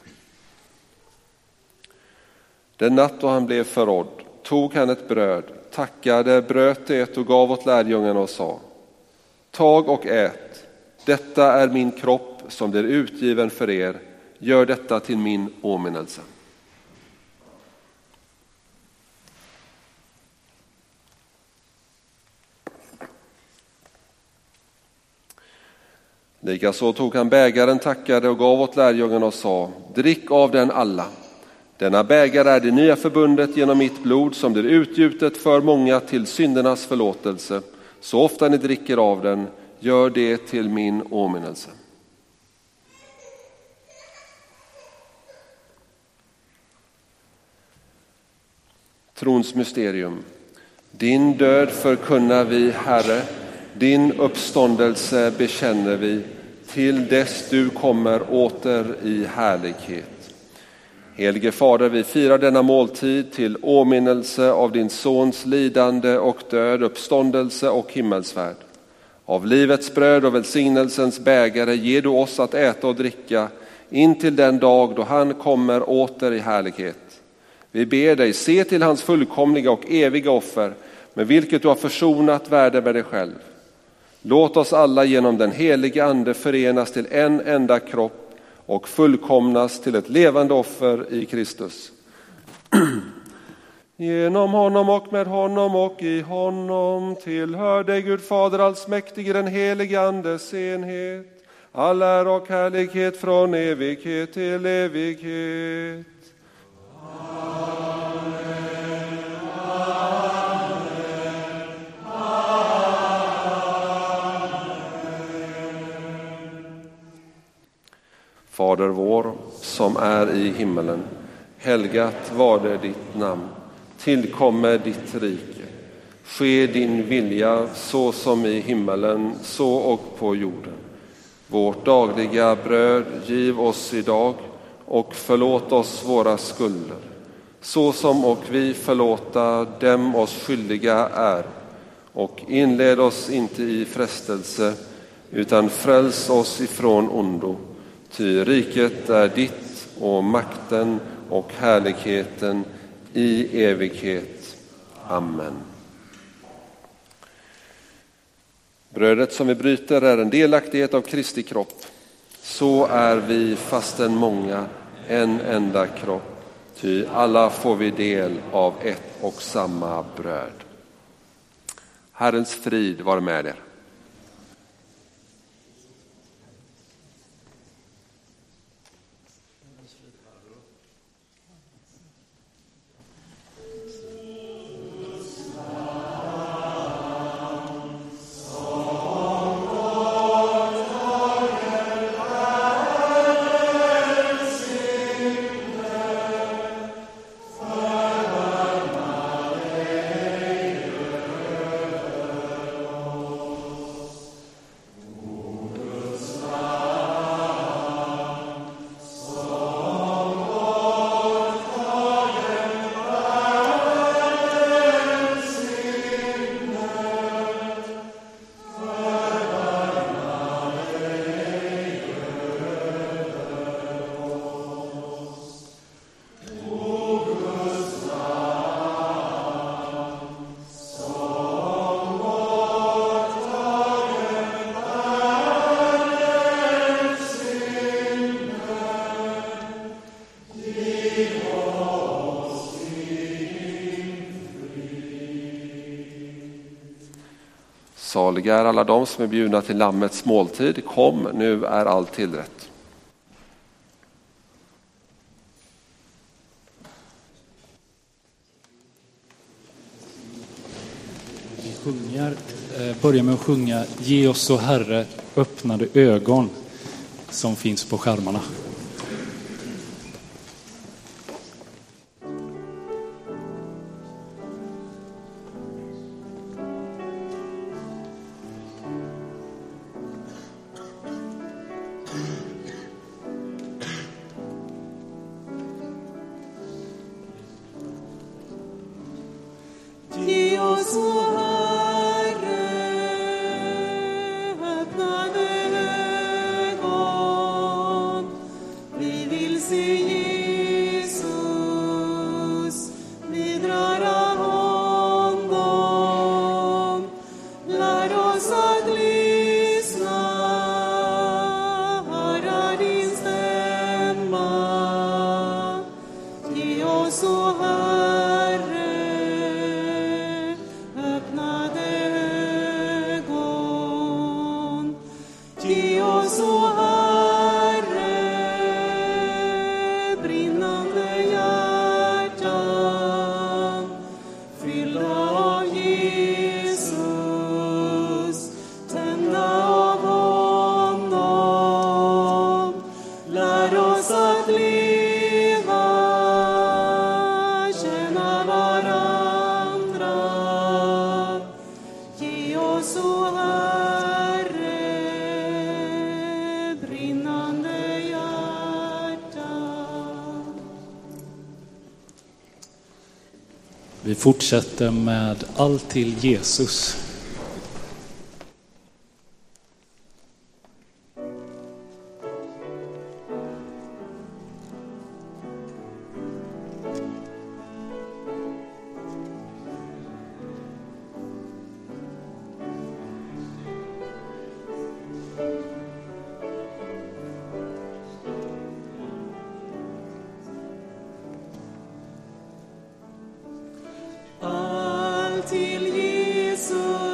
Den natt då han blev förrådd tog han ett bröd, tackade, bröt det och gav åt lärjungarna och sa: tag och ät, detta är min kropp som blir utgiven för er, gör detta till min åminnelse. Likaså tog han bägaren, tackade och gav åt lärjungarna och sa: drick av den alla. Denna bägare är det nya förbundet genom mitt blod som blir utgjutet för många till syndernas förlåtelse. Så ofta ni dricker av den, gör det till min åminnelse. Trons mysterium. Din död förkunnar vi, Herre, din uppståndelse bekänner vi, till dess du kommer åter i härlighet. Helige Fader, vi firar denna måltid till åminnelse av din sons lidande och död, uppståndelse och himmelsfärd. Av livets bröd och välsignelsens bägare ger du oss att äta och dricka in till den dag då han kommer åter i härlighet. Vi ber dig, se till hans fullkomliga och eviga offer, med vilket du har försonat världen med dig själv. Låt oss alla genom den heliga ande förenas till en enda kropp och fullkomnas till ett levande offer i Kristus. Genom honom och med honom och i honom tillhör dig Gud Fader allsmäktig i den heliga andes enhet, all ära och härlighet från evighet till evighet. Fader vår som är i himmelen, helgat varde ditt namn. Tillkommer ditt rike. Ske din vilja så som i himmelen, så och på jorden. Vårt dagliga bröd giv oss idag och förlåt oss våra skulder, så som och vi förlåta dem oss skyldiga är. Och inled oss inte i frestelse, utan fräls oss ifrån ondo. Ty riket är ditt och makten och härligheten i evighet. Amen. Brödet som vi bryter är en delaktighet av Kristi kropp. Så är vi fastän många en enda kropp. Ty alla får vi del av ett och samma bröd. Herrens frid var med er. Saliga är alla de som är bjudna till Lammets måltid. Kom, nu är allt tillrätt. Vi sjunger, eh, börjar med att sjunga Ge oss, o Herre, öppnade ögon, som finns på skärmarna. Ge oss, o Herre, öppnade ögon. Vi vill se Jesus, vi drar honom. Lär oss att lyssna, höra din stämma. Ge oss, o Herre, ge oss, o Herre, brinnande hjärtan, fyllda av Jesus, tända av honom. Lär oss att leva, känna varandra. Ge oss, o Herre, brinnande hjärtan. Vi fortsätter med Allt till Jesus. Allt till Jesus.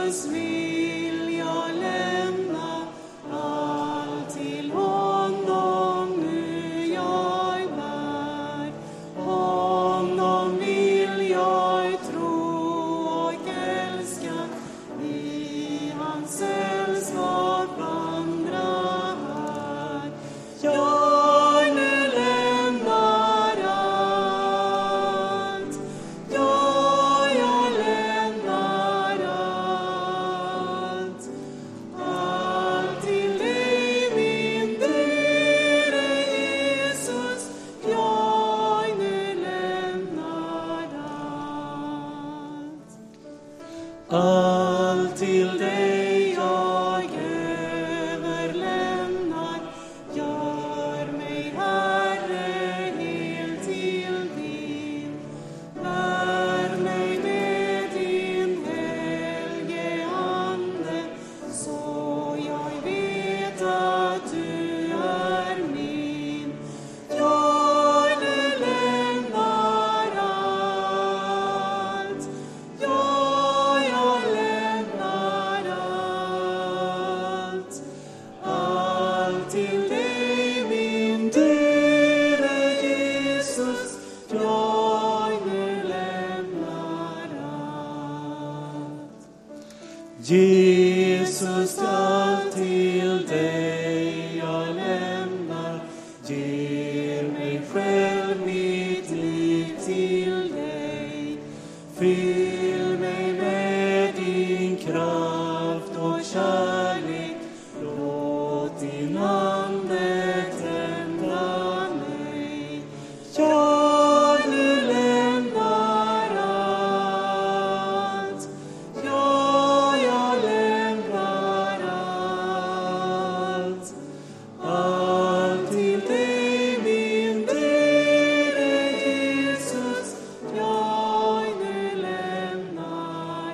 allt till dig jag lämnar, ger mig själv mitt liv till dig. Fyll mig med din kraft och kärlek, låt din ande tända mig. Jag nu lämnar allt, ja, jag lämnar allt. Allt till dig, min dyre Jesus, jag nu lämnar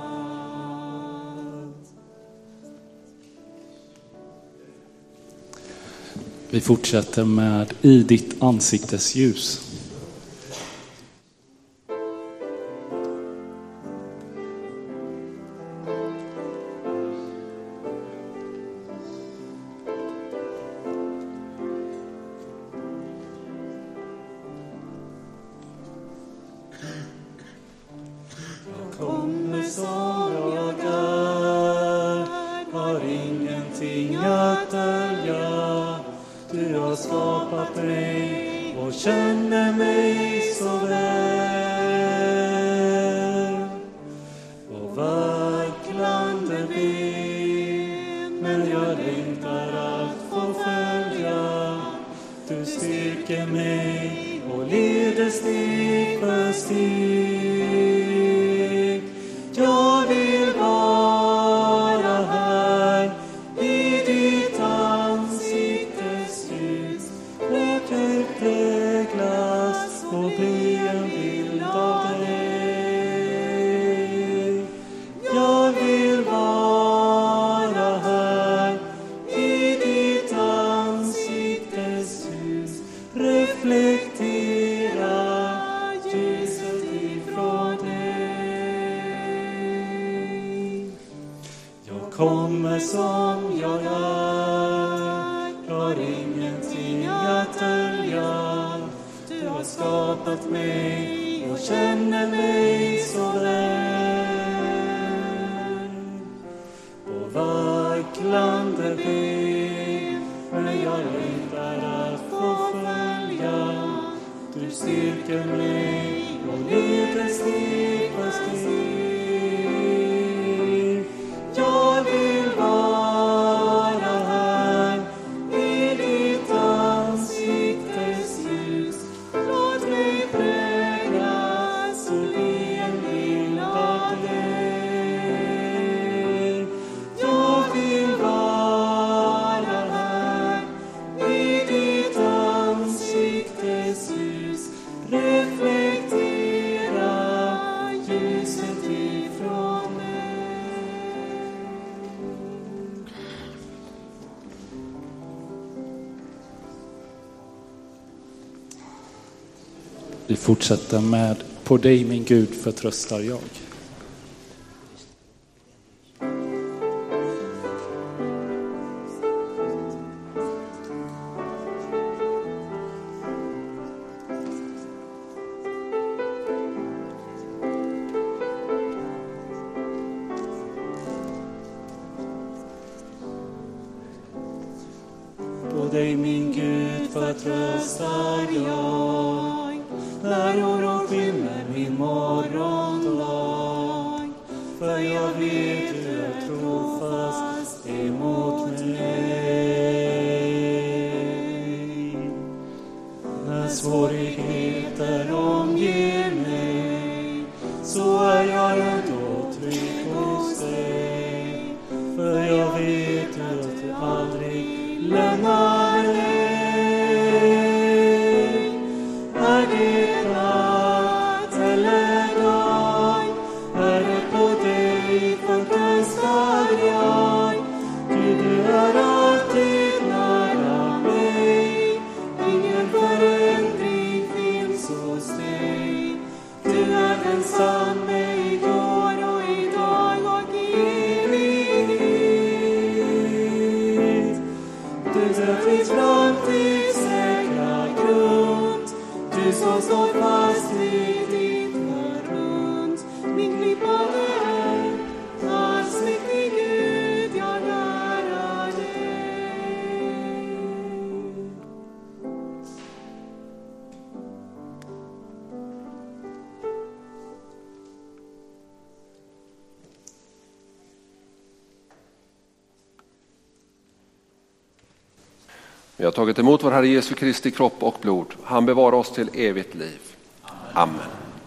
allt. Vi fortsätter med I ditt ansiktes ljus. Kommer som jag är, har ingenting att dölja. Du har skapat mig och känner mig så väl. Och vacklande ben, men jag längtar att få följa. Du styrker mig och leder steg för steg. Jag vill vara här i ditt ansiktes ljus. Låt dig präglas och bli en bild av dig. Jag vill vara här i ditt ansiktes ljus. Reflektera ljuset ifrån dig. Jag kommer som jag är, har ingenting att dölja. Du har skapat mig och känner mig så väl. Och vacklande ben, men jag längtar att få följa. Du styrker mig och leder steg för steg. Jag vill vara här i ditt ansiktes ljus. Låt mig präglas och bli en bild av dig. Jag vill vara här i ditt ansiktes ljus. Reflektera ljuset ifrån dig. Vi fortsätter med På dig min Gud förtröstar jag. På dig min Gud förtröstar jag, när oro skymmer min morgondag. För jag vet du är trofast emot mig. När svårigheter omger mig, så är jag ändå trygg hos dig. För jag vet att du aldrig lämnar mig. Är det natt eller dag, är det på dig förtröstar jag. Ty du är alltid nära mig, ingen förändring finns hos dig. Du är densamme igår och idag och i evighet. Du är ditt framtid säkra grund, du som står fast vid ditt förbund. Min klippade är, allsmäktig Gud, jag nära Vi har tagit emot vår Herre Jesu Kristi kropp och blod. Han bevarar oss till evigt liv. Amen.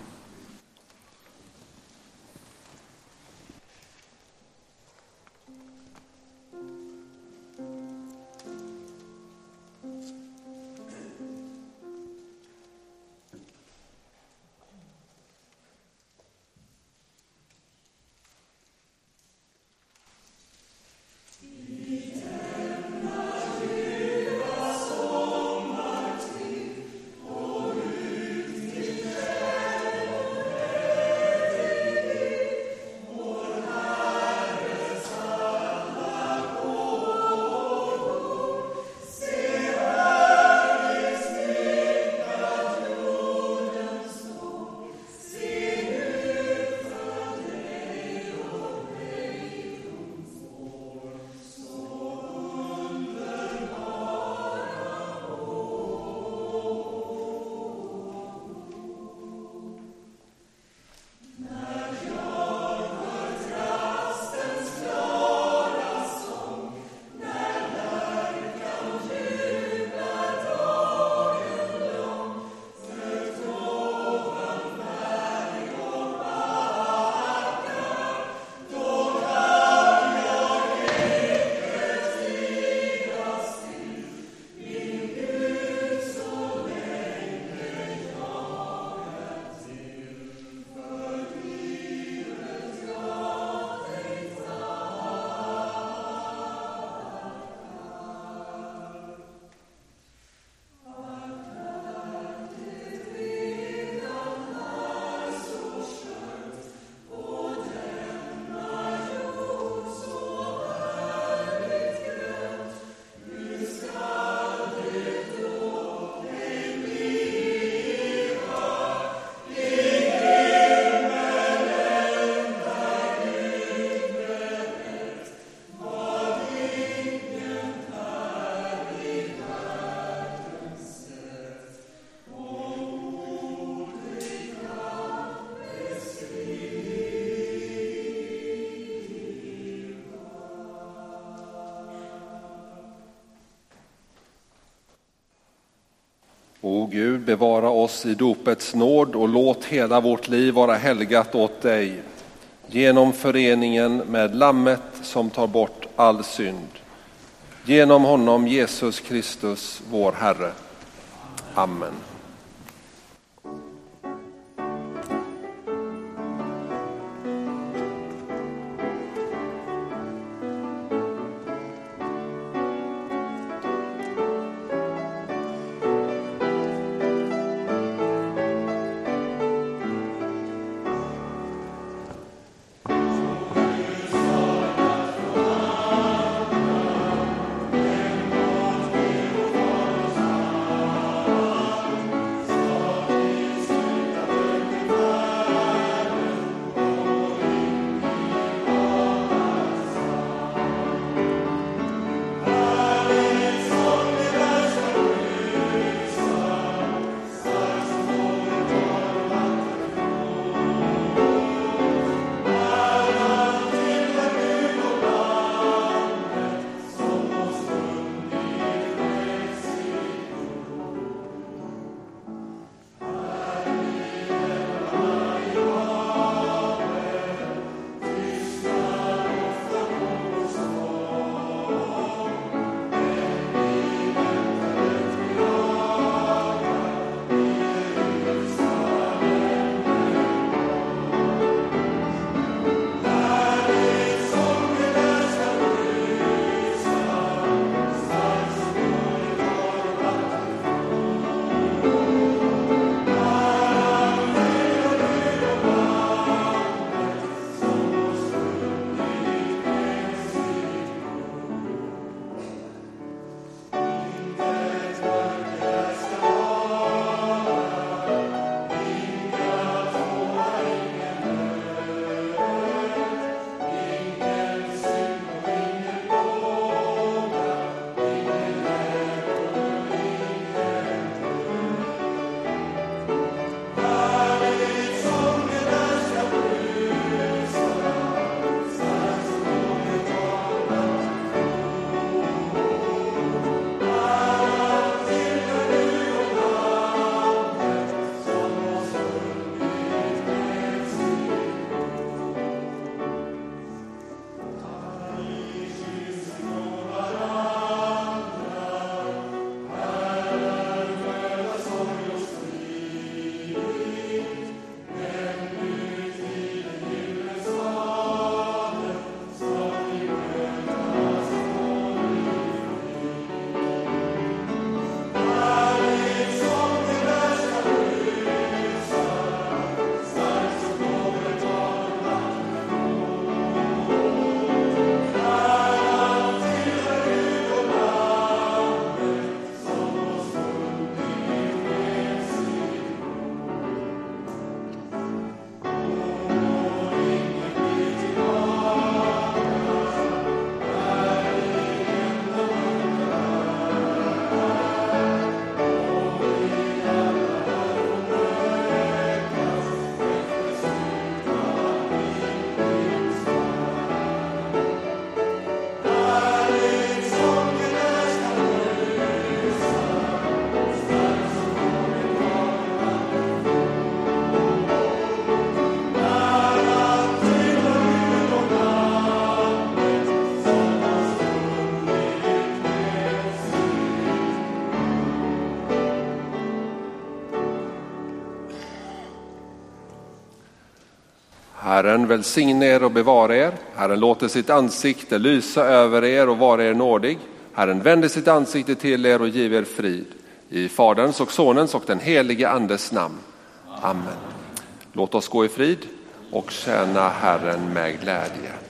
O Gud, bevara oss i dopets nåd och låt hela vårt liv vara helgat åt dig. Genom föreningen med Lammet som tar bort all synd. Genom honom Jesus Kristus, vår Herre. Amen. Herren välsigne er och bevara er. Herren låter sitt ansikte lysa över er och vara er nådig. Herren vänder sitt ansikte till er och ger er frid. I Faderns och Sonens och den helige Andes namn. Amen. Låt oss gå i frid och tjäna Herren med glädje.